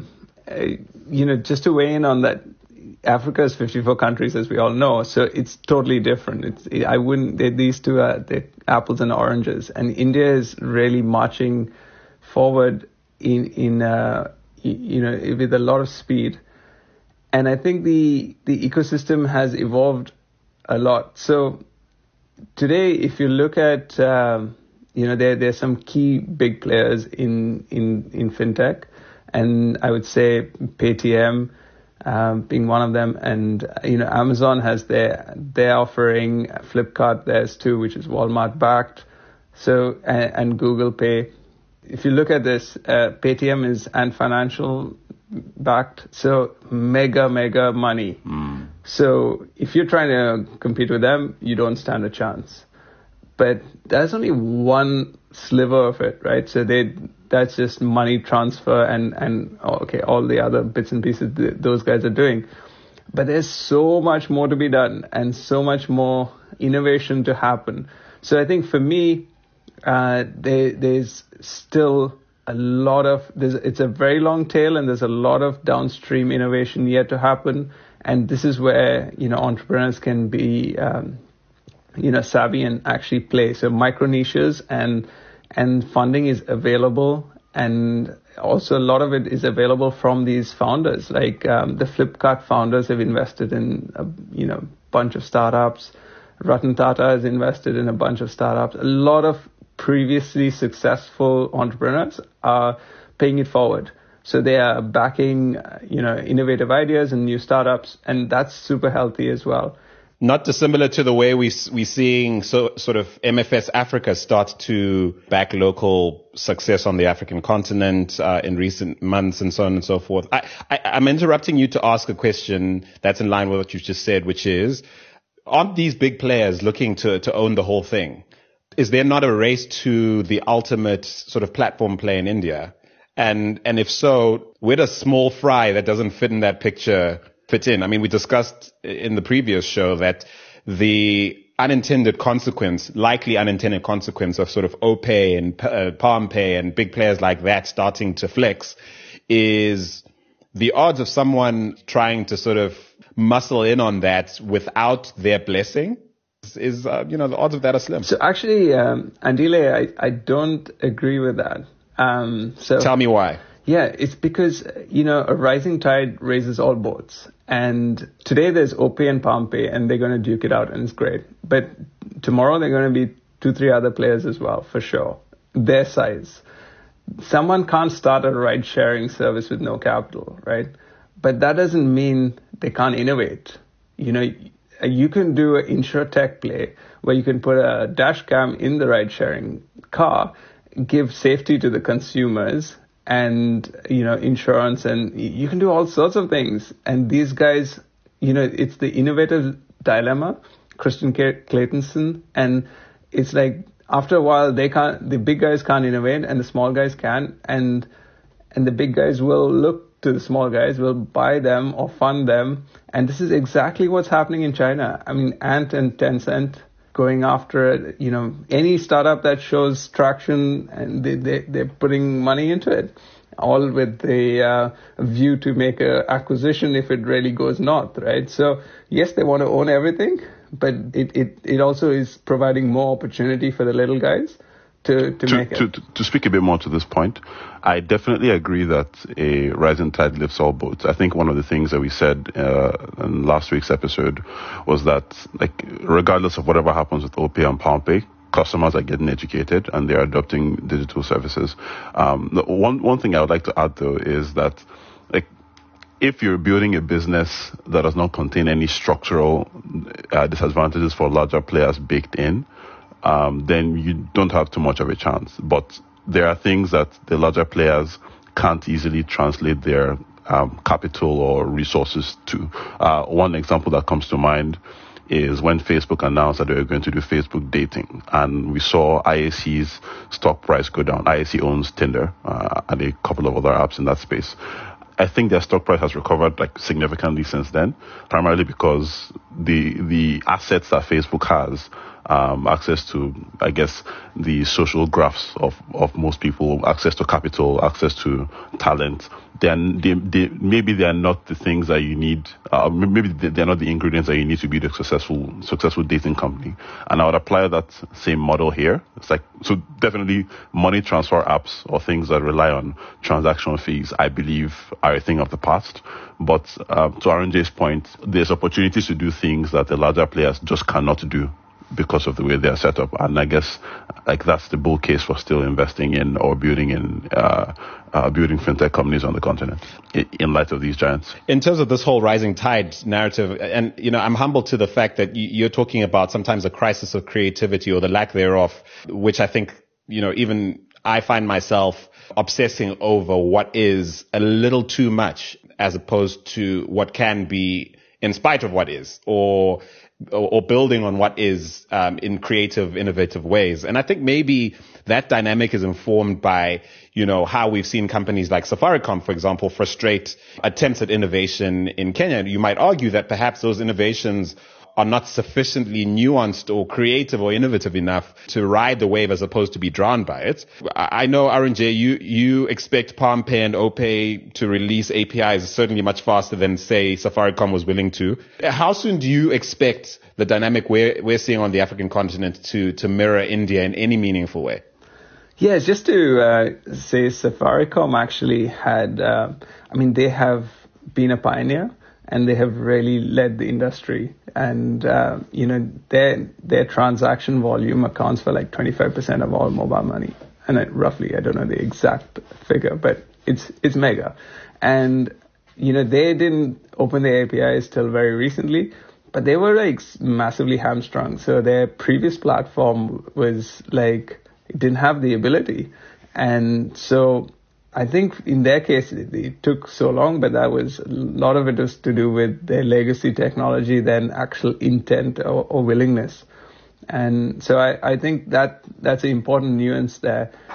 just to weigh in on that, Africa is 54 countries, as we all know, so it's totally different. These two are the apples and oranges, and India is really marching forward in with a lot of speed, and I think the ecosystem has evolved a lot. So today, if you look at there's some key big players in fintech, and I would say Paytm being one of them, and Amazon has their offering, Flipkart theirs too, which is Walmart backed, so and Google Pay. If you look at this, Paytm is Ant Financial backed, so mega money. So if you're trying to compete with them, you don't stand a chance. But there's only one sliver of it, right? So that's just money transfer and all the other bits and pieces those guys are doing. But there's so much more to be done and so much more innovation to happen. So I think for me, there's still a lot of, it's a very long tail, and there's a lot of downstream innovation yet to happen. And this is where, entrepreneurs can be, savvy and actually play. So micro niches and funding is available, and also a lot of it is available from these founders. Like the Flipkart founders have invested in a bunch of startups. Ratan Tata has invested in a bunch of startups. A lot of previously successful entrepreneurs are paying it forward. So they are backing innovative ideas and new startups, and that's super healthy as well. Not dissimilar to the way we're seeing sort of MFS Africa start to back local success on the African continent in recent months, and so on and so forth. I'm interrupting you to ask a question that's in line with what you just said, which is, aren't these big players looking to own the whole thing? Is there not a race to the ultimate sort of platform play in India? And if so, where does small fry that doesn't fit in that picture fit in? I mean, we discussed in the previous show that the likely unintended consequence of sort of OPay and PalmPay and big players like that starting to flex is the odds of someone trying to sort of muscle in on that without their blessing is the odds of that are slim. So actually, Andile, I don't agree with that. So tell me why. Yeah, it's because, a rising tide raises all boats. And today there's OPay and PalmPay, and they're going to duke it out, and it's great. But tomorrow there are going to be 2-3 other players as well, for sure. Their size. Someone can't start a ride-sharing service with no capital, right? But that doesn't mean they can't innovate. You can do an InsurTech play where you can put a dash cam in the ride-sharing car, give safety to the consumers, and, insurance, and you can do all sorts of things. And these guys, it's the innovative dilemma, Christian Claytonson, and it's like after a while the big guys can't innovate and the small guys can, and the big guys will look to the small guys, will buy them or fund them. And this is exactly what's happening in China. I mean, Ant and Tencent going after it, any startup that shows traction, and they're putting money into it, all with the view to make an acquisition if it really goes north, right? So yes, they want to own everything, but it also is providing more opportunity for the little guys to make it. To speak a bit more to this point, I definitely agree that a rising tide lifts all boats. I think one of the things that we said in last week's episode was that, regardless of whatever happens with OPay and PalmPay, customers are getting educated and they're adopting digital services. One thing I would like to add, though, is that if you're building a business that does not contain any structural disadvantages for larger players baked in, then you don't have too much of a chance. But there are things that the larger players can't easily translate their capital or resources to. One example that comes to mind is when Facebook announced that they were going to do Facebook dating, and we saw IAC's stock price go down. IAC owns Tinder and a couple of other apps in that space. I think their stock price has recovered significantly since then, primarily because the assets that Facebook has, access to, I guess, the social graphs of most people, access to capital, access to talent. Maybe they are not the things that you need. Maybe they're not the ingredients that you need to be the successful dating company. And I would apply that same model here. So definitely money transfer apps or things that rely on transaction fees, I believe, are a thing of the past. But to Arunjay's point, there's opportunities to do things that the larger players just cannot do because of the way they are set up. And I guess that's the bull case for still investing in or building fintech companies on the continent in light of these giants. In terms of this whole rising tide narrative, and I'm humbled to the fact that you're talking about sometimes a crisis of creativity or the lack thereof, which I think, even I find myself obsessing over what is a little too much as opposed to what can be in spite of what is, or building on what is in creative, innovative ways. And I think maybe that dynamic is informed by, how we've seen companies like Safaricom, for example, frustrate attempts at innovation in Kenya. You might argue that perhaps those innovations are not sufficiently nuanced or creative or innovative enough to ride the wave as opposed to be drowned by it. I know, Arunjay, you expect PalmPay and OPay to release APIs certainly much faster than, say, Safaricom was willing to. How soon do you expect the dynamic we're seeing on the African continent to mirror India in any meaningful way? Yeah, just to say Safaricom actually had, they have been a pioneer. And they have really led the industry. And, their transaction volume accounts for 25% of all mobile money. And roughly, I don't know the exact figure, but it's mega. And, they didn't open the APIs till very recently, but they were massively hamstrung. So their previous platform was it didn't have the ability. And so I think in their case, it took so long, but a lot of it was to do with their legacy technology than actual intent or willingness. And so I think that's an important nuance there.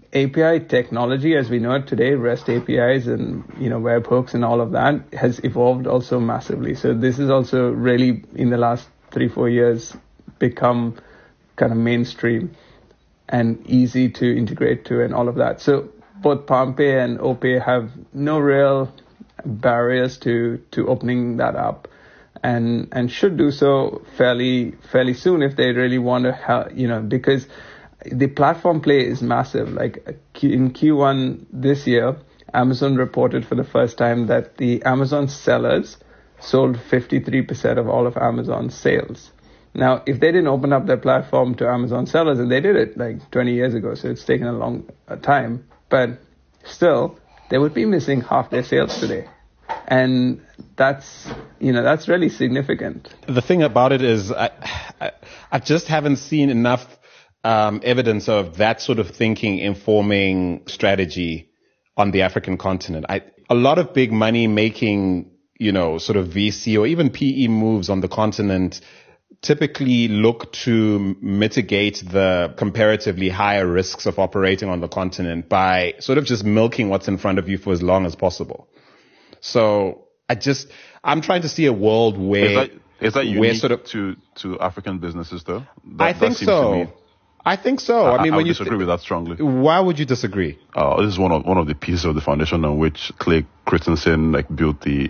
API technology as we know it today, REST APIs and, webhooks and all of that has evolved also massively. So this is also really in the last 3-4 years become kind of mainstream and easy to integrate to and all of that. So both PalmPay and OPay have no real barriers to opening that up and should do so fairly soon if they really want to help, because the platform play is massive. Like in Q1 this year, Amazon reported for the first time that the Amazon sellers sold 53% of all of Amazon's sales. Now, if they didn't open up their platform to Amazon sellers, and they did it like 20 years ago, so it's taken a long time, but still, they would be missing half their sales today. And that's really significant. The thing about it is I just haven't seen enough evidence of that sort of thinking informing strategy on the African continent. A lot of big money making, sort of VC or even PE moves on the continent typically look to mitigate the comparatively higher risks of operating on the continent by sort of just milking what's in front of you for as long as possible. So I'm trying to see a world where is that unique sort of to African businesses though? I think so. I think so. I mean, when you disagree with that strongly. Why would you disagree? This is one of the pieces of the foundation on which Clay Christensen built the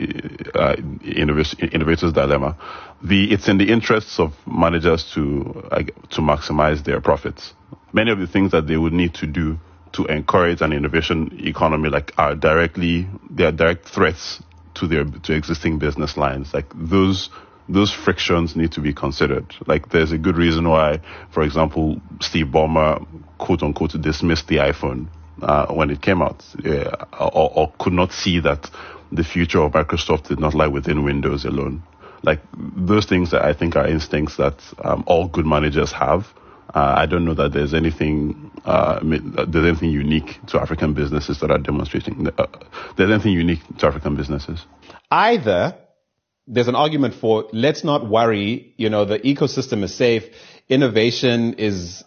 innovator's dilemma. It's in the interests of managers to maximize their profits. Many of the things that they would need to do to encourage an innovation economy are direct threats to existing business lines. Those frictions need to be considered. There's a good reason why, for example, Steve Ballmer, quote unquote, dismissed the iPhone when it came out, or could not see that the future of Microsoft did not lie within Windows alone. Those things that I think are instincts that all good managers have. I don't know that there's anything unique to African businesses that are demonstrating. There's anything unique to African businesses. Either there's an argument for let's not worry. The ecosystem is safe. Innovation is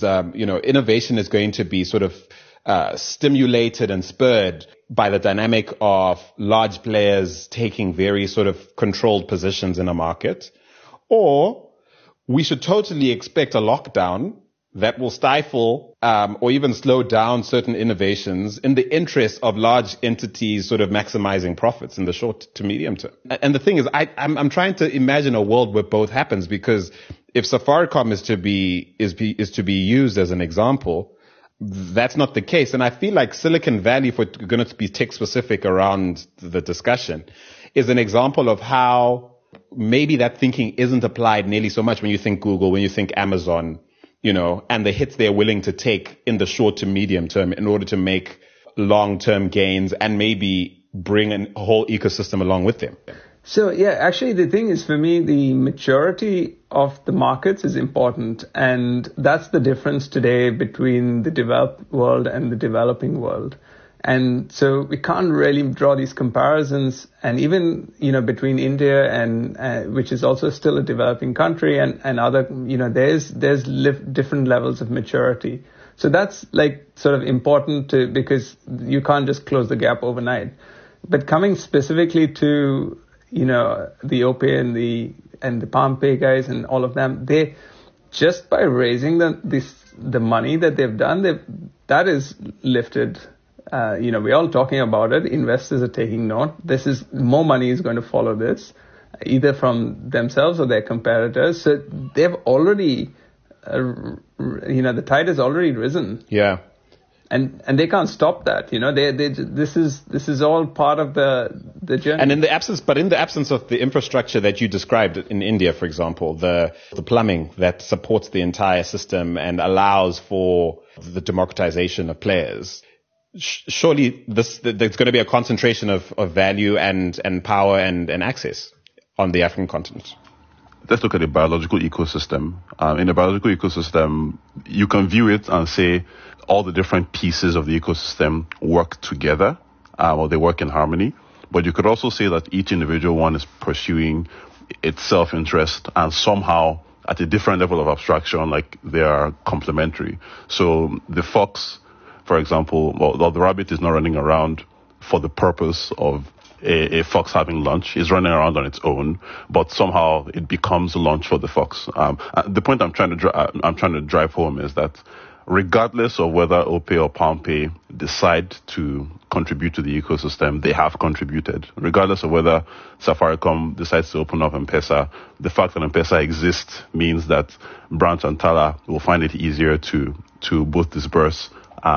going to be sort of stimulated and spurred by the dynamic of large players taking very sort of controlled positions in a market, or we should totally expect a lockdown that will stifle or even slow down certain innovations in the interest of large entities sort of maximizing profits in the short to medium term. And the thing is, I'm trying to imagine a world where both happens, because if Safaricom is to be used as an example, that's not the case. And I feel like Silicon Valley, if we're going to be tech specific around the discussion, is an example of how maybe that thinking isn't applied nearly so much when you think Google, when you think Amazon, and the hits they're willing to take in the short to medium term in order to make long-term gains and maybe bring a whole ecosystem along with them. So, yeah, actually the thing is, for me, the maturity of the markets is important. And that's the difference today between the developed world and the developing world. And so we can't really draw these comparisons, and even, between India and, which is also still a developing country, and other, there's different levels of maturity. So that's sort of important because you can't just close the gap overnight. But coming specifically to, the OPay and the PalmPay guys and all of them, they just by raising the money that they've done, that is lifted. We're all talking about it. Investors are taking note. More money is going to follow this, either from themselves or their competitors. So they've already, the tide has already risen. Yeah. And they can't stop that. This is all part of the journey. And in the absence of the infrastructure that you described in India, for example, the plumbing that supports the entire system and allows for the democratization of players, surely there's going to be a concentration of value and power and access on the African continent. Let's look at the biological ecosystem. In the biological ecosystem, you can view it and say all the different pieces of the ecosystem work together, or they work in harmony. But you could also say that each individual one is pursuing its self-interest, and somehow at a different level of abstraction, they are complementary. So the fox For example, well, the rabbit is not running around for the purpose of a fox having lunch. It's running around on its own, but somehow it becomes lunch for the fox. The point I'm trying to drive home is that regardless of whether OPay or PalmPay decide to contribute to the ecosystem, they have contributed. Regardless of whether Safaricom decides to open up M-Pesa, the fact that M-Pesa exists means that Branch and Tala will find it easier to both disburse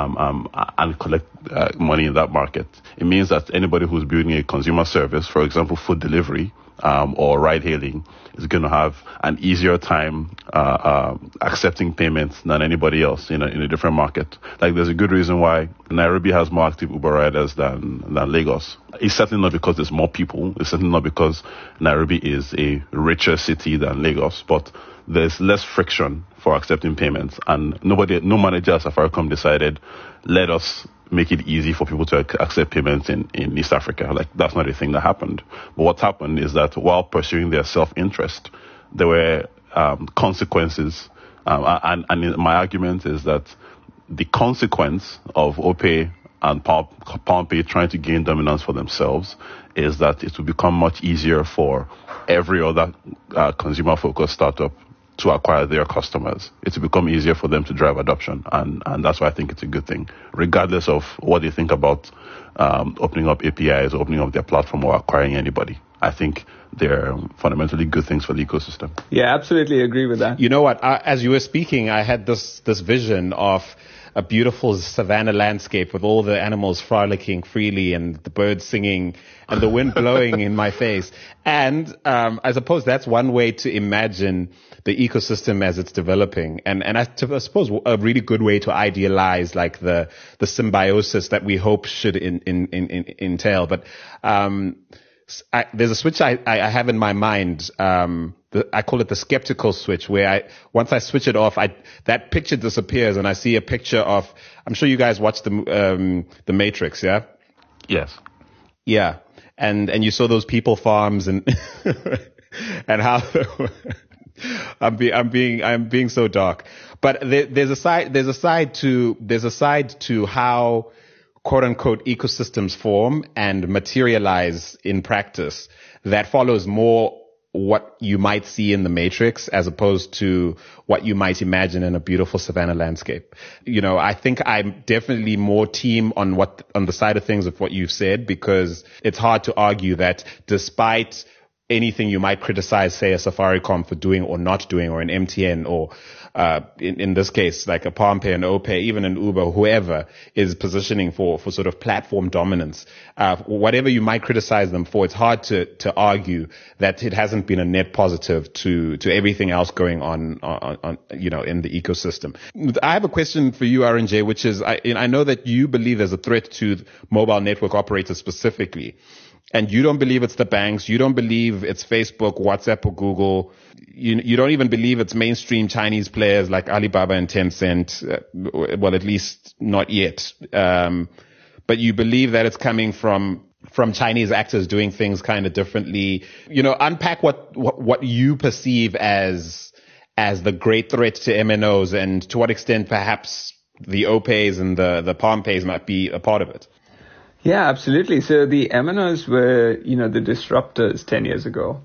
and collect money in that market. It means that anybody who's building a consumer service, for example, food delivery or ride-hailing, is going to have an easier time accepting payments than anybody else in a different market. Like, there's a good reason why Nairobi has more active Uber riders than Lagos. It's certainly not because there's more people. It's certainly not because Nairobi is a richer city than Lagos, but there's less friction for accepting payments. And no manager at Safaricom decided, let us make it easy for people to accept payments in East Africa. Like, that's not a thing that happened. But what's happened is that while pursuing their self-interest, there were consequences. And my argument is that the consequence of OPay and PalmPay trying to gain dominance for themselves is that it will become much easier for every other consumer-focused startup to acquire their customers. It will become easier for them to drive adoption. And that's why I think it's a good thing, regardless of what they think about opening up APIs, opening up their platform, or acquiring anybody. I think they're fundamentally good things for the ecosystem. Yeah, absolutely agree with that. You know what? As you were speaking, I had this vision of a beautiful savanna landscape with all the animals frolicking freely and the birds singing and the wind blowing in my face. And I suppose that's one way to imagine the ecosystem as it's developing. And I suppose a really good way to idealize like the symbiosis that we hope should entail. But there's a switch I have in my mind. I call it the skeptical switch, where once I switch it off, that picture disappears and I see a picture of, I'm sure you guys watched the Matrix, yeah? Yes. Yeah. And you saw those people farms and, and how, I'm being so dark. But there's a side to how quote unquote ecosystems form and materialize in practice that follows more what you might see in the Matrix as opposed to what you might imagine in a beautiful savanna landscape. You know, I think I'm definitely more team on the side of things of what you've said, because it's hard to argue that despite anything you might criticize, say, a Safaricom for doing or not doing, or an MTN, or in this case, like a PalmPay and OPay, even an Uber, whoever is positioning for sort of platform dominance, whatever you might criticize them for, it's hard to argue that it hasn't been a net positive to everything else going on in the ecosystem. I have a question for you, RNJ, which is, I know that you believe there's a threat to mobile network operators specifically. And you don't believe it's the banks. You don't believe it's Facebook, WhatsApp, or Google. You don't even believe it's mainstream Chinese players like Alibaba and Tencent. Well, at least not yet. But you believe that it's coming from Chinese actors doing things kind of differently. You know, unpack what you perceive as the great threat to MNOs, and to what extent perhaps the OPays and the PalmPays might be a part of it. Yeah, absolutely. So the MNOs were, the disruptors 10 years ago,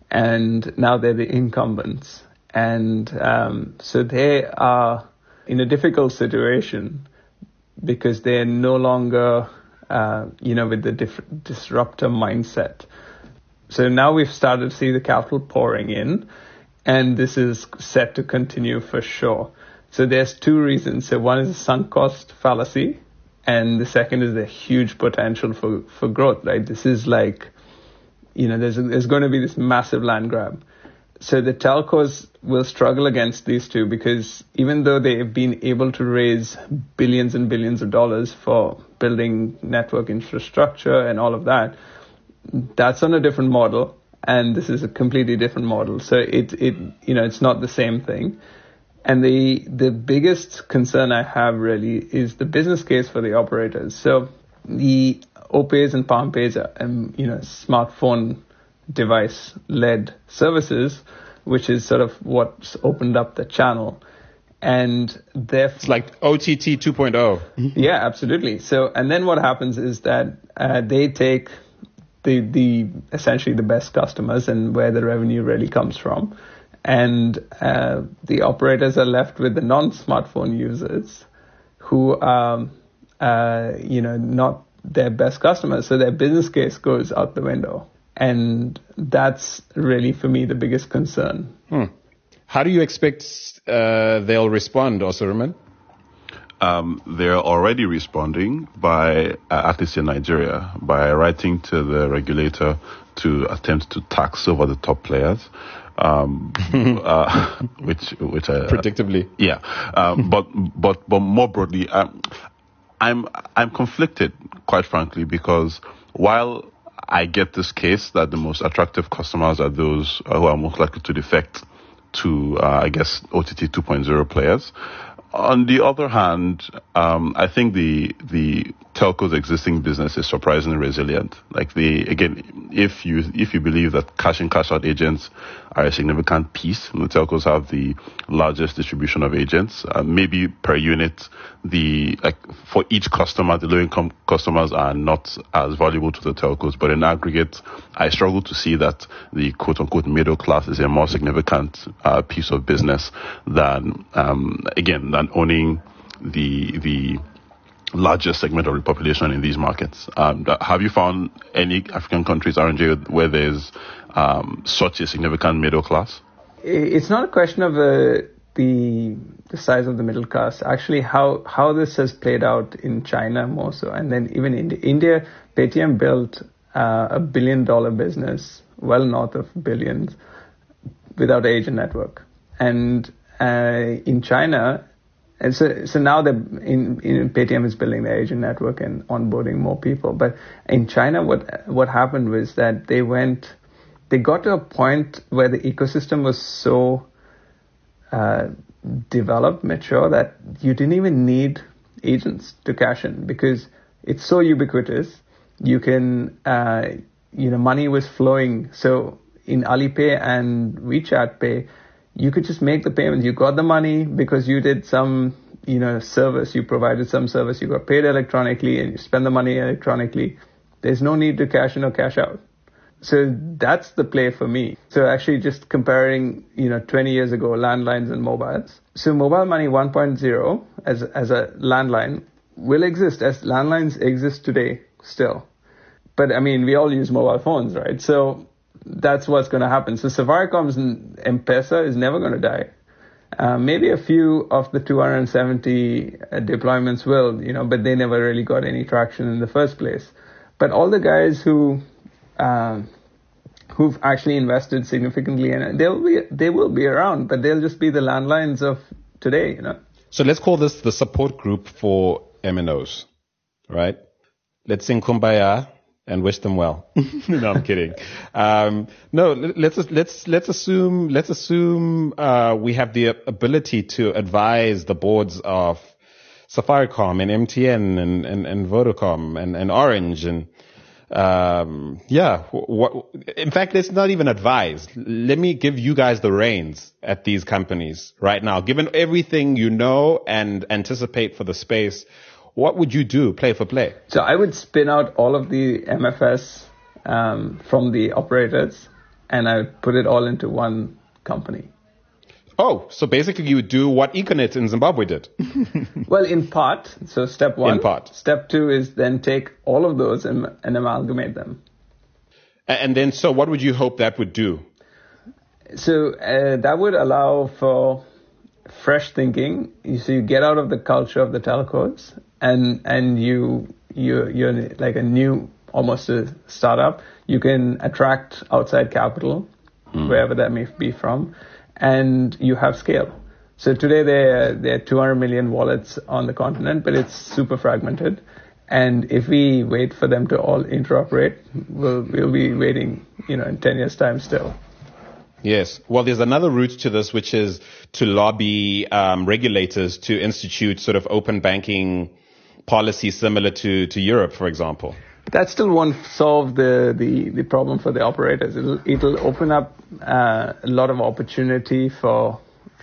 and now they're the incumbents. And so they are in a difficult situation because they're no longer, with the disruptor mindset. So now we've started to see the capital pouring in, and this is set to continue for sure. So there's two reasons. So one is the sunk cost fallacy, and the second is the huge potential for growth, right? This is like, there's going to be this massive land grab. So the telcos will struggle against these two, because even though they've been able to raise billions and billions of dollars for building network infrastructure and all of that, that's on a different model, and this is a completely different model. So it's not the same thing. And the biggest concern I have really is the business case for the operators. So the OPays and PalmPays are, smartphone device-led services, which is sort of what's opened up the channel. And therefore, it's like OTT 2.0. Yeah, absolutely. So, and then what happens is that they take the essentially the best customers and where the revenue really comes from, and the operators are left with the non-smartphone users who are not their best customers. So their business case goes out the window, and that's really for me the biggest concern. How do you expect they'll respond, Osiriman? They're already responding by, at least in Nigeria, by writing to the regulator to attempt to tax over the top players, which predictably, yeah. But more broadly, I'm conflicted, quite frankly, because while I get this case that the most attractive customers are those who are most likely to defect to, OTT 2.0 players. On the other hand, I think the telco's existing business is surprisingly resilient. Like if you believe that cash in, cash out agents are a significant piece, and the telcos have the largest distribution of agents, maybe per unit, for each customer, the low income customers are not as valuable to the telcos, but in aggregate, I struggle to see that the quote unquote middle class is a more significant piece of business than owning the largest segment of the population in these markets. Have you found any African countries, RNJ, where there's such a significant middle class? It's not a question of the size of the middle class. Actually, how this has played out in China more so, and then even in India, Paytm built a $1 billion business, well north of billions, without an agent network. And in China, and so now Paytm is building the agent network and onboarding more people. But in China, what happened was that they got to a point where the ecosystem was so developed, mature, that you didn't even need agents to cash in because it's so ubiquitous. You can, money was flowing. So in Alipay and WeChat Pay, you could just make the payments. You got the money because you did some, service. You provided some service. You got paid electronically and you spend the money electronically. There's no need to cash in or cash out. So that's the play for me. So actually just comparing, 20 years ago, landlines and mobiles. So mobile money 1.0 as a landline will exist as landlines exist today still. But we all use mobile phones, right? So that's what's going to happen. So Safaricom's M-Pesa is never going to die. Maybe a few of the 270 deployments will, but they never really got any traction in the first place. But all the guys who've actually invested significantly in it, they will be around, but they'll just be the landlines of today, So let's call this the support group for MNOs, right? Let's sing Kumbaya and wish them well. No, I'm kidding. No, let's assume we have the ability to advise the boards of Safaricom and MTN and Vodacom and Orange and in fact, let's not even advise. Let me give you guys the reins at these companies right now. Given everything you know and anticipate for the space, what would you do, play for play? So I would spin out all of the MFS from the operators, and I would put it all into one company. Oh, so basically you would do what Econet in Zimbabwe did. Well, in part. So step one. In part. Step two is then take all of those and amalgamate them. And then, so what would you hope that would do? So that would allow for fresh thinking. You get out of the culture of the telcos, and you're like a new, almost a startup. You can attract outside capital, wherever that may be from. And you have scale. So today there are 200 million wallets on the continent, but it's super fragmented. And if we wait for them to all interoperate, we'll be waiting, in 10 years' time still. Yes. Well, there's another route to this, which is to lobby regulators to institute sort of open banking policy similar to Europe, for example. That still won't solve the problem for the operators. It'll open up a lot of opportunity for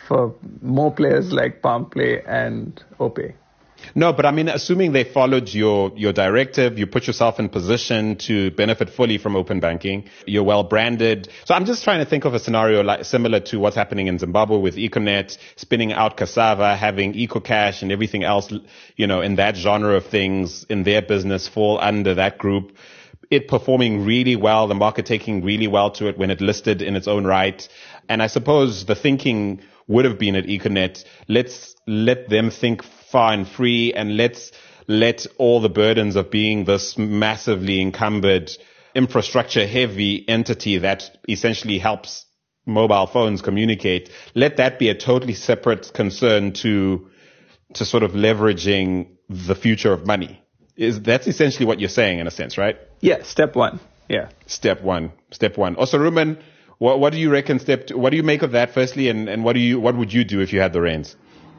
for more players like PalmPlay and OPay. No, but I mean, assuming they followed your directive, you put yourself in position to benefit fully from open banking, you're well branded. So I'm just trying to think of a scenario like similar to what's happening in Zimbabwe with Econet, spinning out Cassava, having EcoCash and everything else, in that genre of things in their business fall under that group. It performing really well, the market taking really well to it when it listed in its own right. And I suppose the thinking would have been at Econet, let's let them think far and free, and let's let all the burdens of being this massively encumbered, infrastructure heavy entity that essentially helps mobile phones communicate, let that be a totally separate concern to sort of leveraging the future of money. That's essentially what you're saying in a sense, right? Yeah, step one. Yeah. Step one. Also, Rumen, what do you reckon what do you make of that firstly, and what would you do if you had the reins?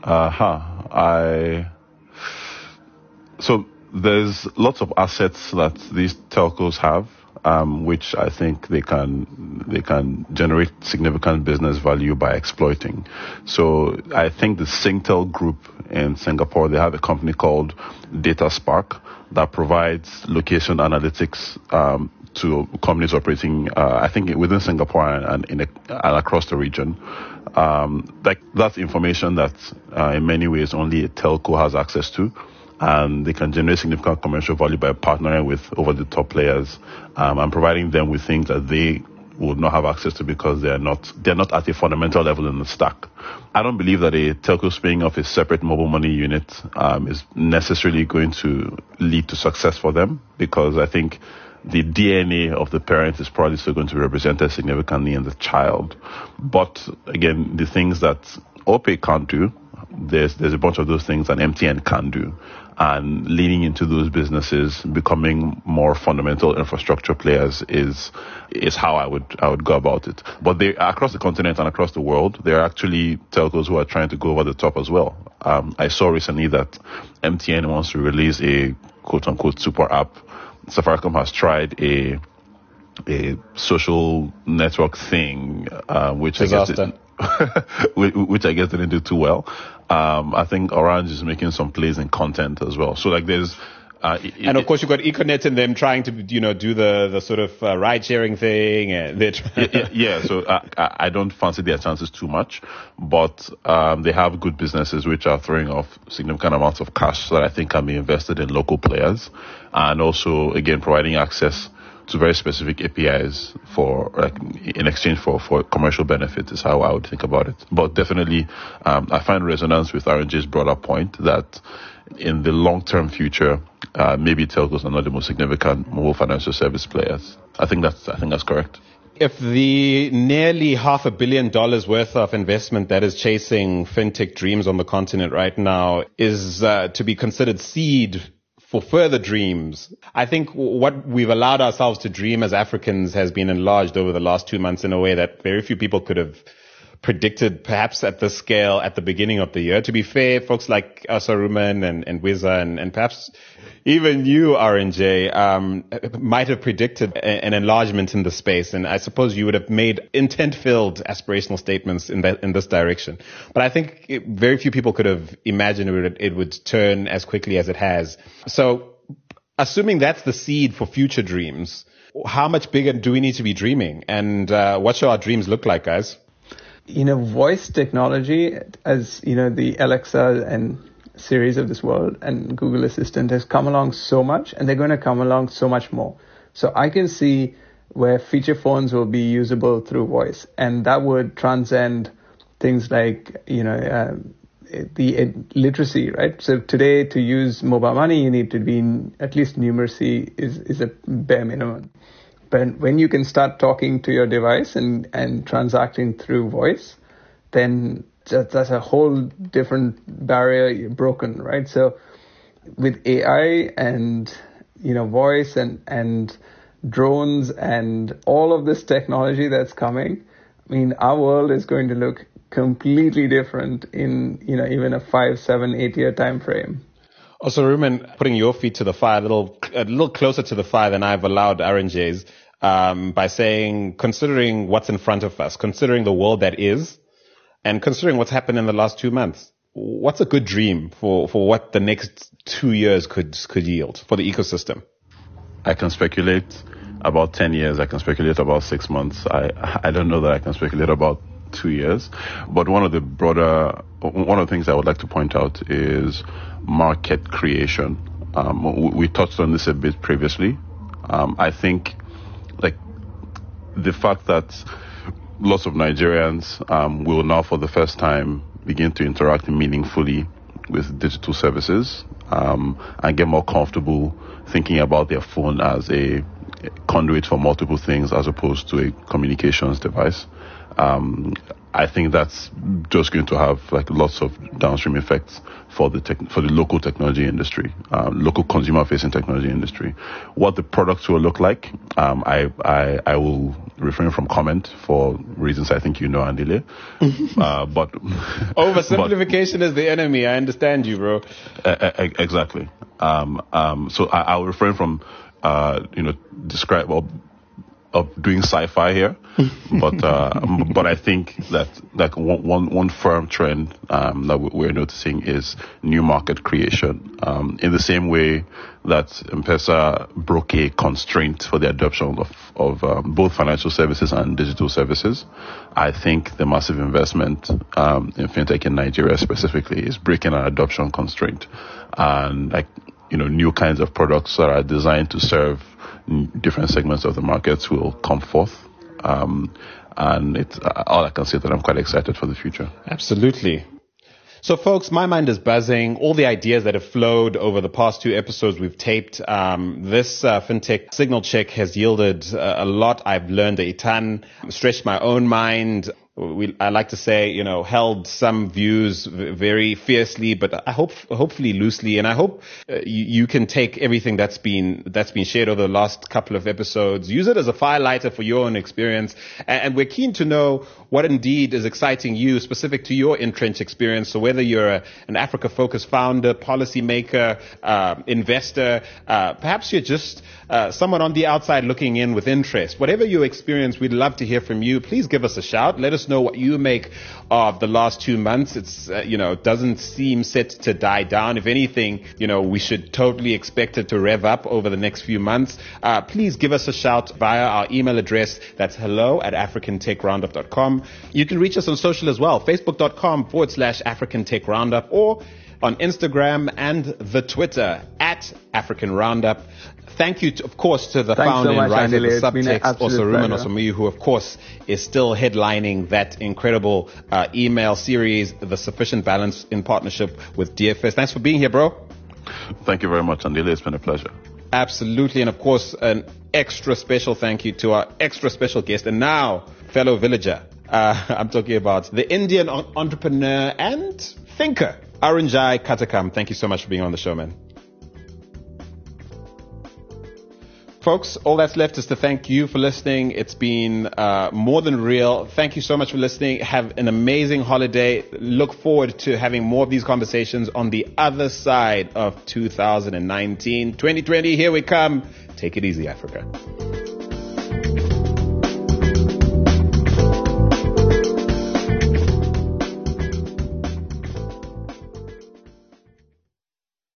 So there's lots of assets that these telcos have, which I think they can generate significant business value by exploiting. So I think the Singtel group in Singapore, they have a company called DataSpark that provides location analytics to companies operating, I think, within Singapore and across the region. That's information that in many ways only a telco has access to, and they can generate significant commercial value by partnering with over-the-top players and providing them with things that they would not have access to because they're not at a fundamental level in the stack. I don't believe that a telco spinning off a separate mobile money unit is necessarily going to lead to success for them, because I think the DNA of the parent is probably still going to be represented significantly in the child. But again, the things that OPay can't do, there's a bunch of those things that MTN can do. And leaning into those businesses, becoming more fundamental infrastructure players is how I would go about it. But they across the continent and across the world, there are actually telcos who are trying to go over the top as well. I saw recently that MTN wants to release a quote unquote super app. Safaricom has tried a social network thing, which which I guess didn't do too well. I think Orange is making some plays in content as well. So there's, and of course you've got Econet and them trying to, do the sort of ride sharing thing. And yeah. So I don't fancy their chances too much, but they have good businesses which are throwing off significant amounts of cash that I think can be invested in local players, and also again providing access to very specific APIs in exchange for commercial benefit is how I would think about it. But definitely, I find resonance with RNJ's broader point that in the long-term future, maybe telcos are not the most significant mobile financial service players. I think that's correct. If the nearly $500 million worth of investment that is chasing fintech dreams on the continent right now is to be considered seed for further dreams, I think what we've allowed ourselves to dream as Africans has been enlarged over the last 2 months in a way that very few people could have predicted, perhaps at this scale at the beginning of the year. To be fair, folks like Rumen and Wiza and perhaps even you, RNJ, might have predicted an enlargement in the space. And I suppose you would have made intent-filled aspirational statements in this direction. But I think very few people could have imagined it would turn as quickly as it has. So assuming that's the seed for future dreams, how much bigger do we need to be dreaming? And what should our dreams look like, guys? Voice technology, as the Alexa and Siris of this world and Google Assistant has come along so much, and they're going to come along so much more. So I can see where feature phones will be usable through voice, and that would transcend things like, the literacy, right? So today, to use mobile money, you need to be at least numeracy is a bare minimum. But when you can start talking to your device and transacting through voice, then that's a whole different barrier broken, right? So with AI and, voice and drones and all of this technology that's coming, our world is going to look completely different in, even a 5, 7, 8 year time frame. Also, Rumen, putting your feet to the fire, a little closer to the fire than I've allowed RNJ's, by saying, considering what's in front of us, considering the world that is, And considering what's happened in the last 2 months, what's a good dream for what the next 2 years could yield for the ecosystem? I can speculate about 10 years. I can speculate about 6 months. I don't know that I can speculate about 2 years. But one of the things I would like to point out is market creation. We touched on this a bit previously. I think like the fact that lots of Nigerians will now for the first time begin to interact meaningfully with digital services and get more comfortable thinking about their phone as a conduit for multiple things as opposed to a communications device. I think that's just going to have like lots of downstream effects for the local technology industry, local consumer-facing technology industry. What the products will look like, I will refrain from comment for reasons I think you know, Andile. But oversimplification is the enemy. I understand you, bro. Exactly. So I'll refrain from describe of doing sci-fi here, but I think that like one firm trend that we're noticing is new market creation. In the same way that M-Pesa broke a constraint for the adoption of both financial services and digital services, I think the massive investment in fintech in Nigeria specifically is breaking an adoption constraint, and like new kinds of products that are designed to serve different segments of the markets will come forth. And it's all I can say that I'm quite excited for the future. Absolutely. So folks, my mind is buzzing. All the ideas that have flowed over the past 2 episodes we've taped, this FinTech Signal Check has yielded a lot. I've learned a ton, stretched my own mind. I like to say, held some views very fiercely, but I hopefully loosely. And I hope you can take everything that's been shared over the last couple of episodes, use it as a firelighter for your own experience. And we're keen to know what indeed is exciting you specific to your entrenched experience. So whether you're an Africa-focused founder, policymaker, investor, perhaps you're just someone on the outside looking in with interest. Whatever your experience, we'd love to hear from you. Please give us a shout. Let us know what you make of the last 2 months. It's, doesn't seem set to die down. If anything, we should totally expect it to rev up over the next few months. Please give us a shout via our email address. That's hello@africantechroundup.com. You can reach us on social as well. Facebook.com/AfricanTechRoundup or on Instagram and the Twitter @AfricanRoundup. Thank you, of course, to the founder and writer of the Subtext, Osaruma Nosomiyu, who, of course, is still headlining that incredible email series, The Sufficient Balance, in partnership with DFS. Thanks for being here, bro. Thank you very much, Andile. It's been a pleasure. Absolutely. And, of course, an extra special thank you to our extra special guest and now fellow villager. I'm talking about the Indian entrepreneur and thinker, Arunjai Katakam. Thank you so much for being on the show, man. Folks, all that's left is to thank you for listening. It's been more than real. Thank you so much for listening. Have an amazing holiday. Look forward to having more of these conversations on the other side of 2019. 2020, here we come. Take it easy, Africa.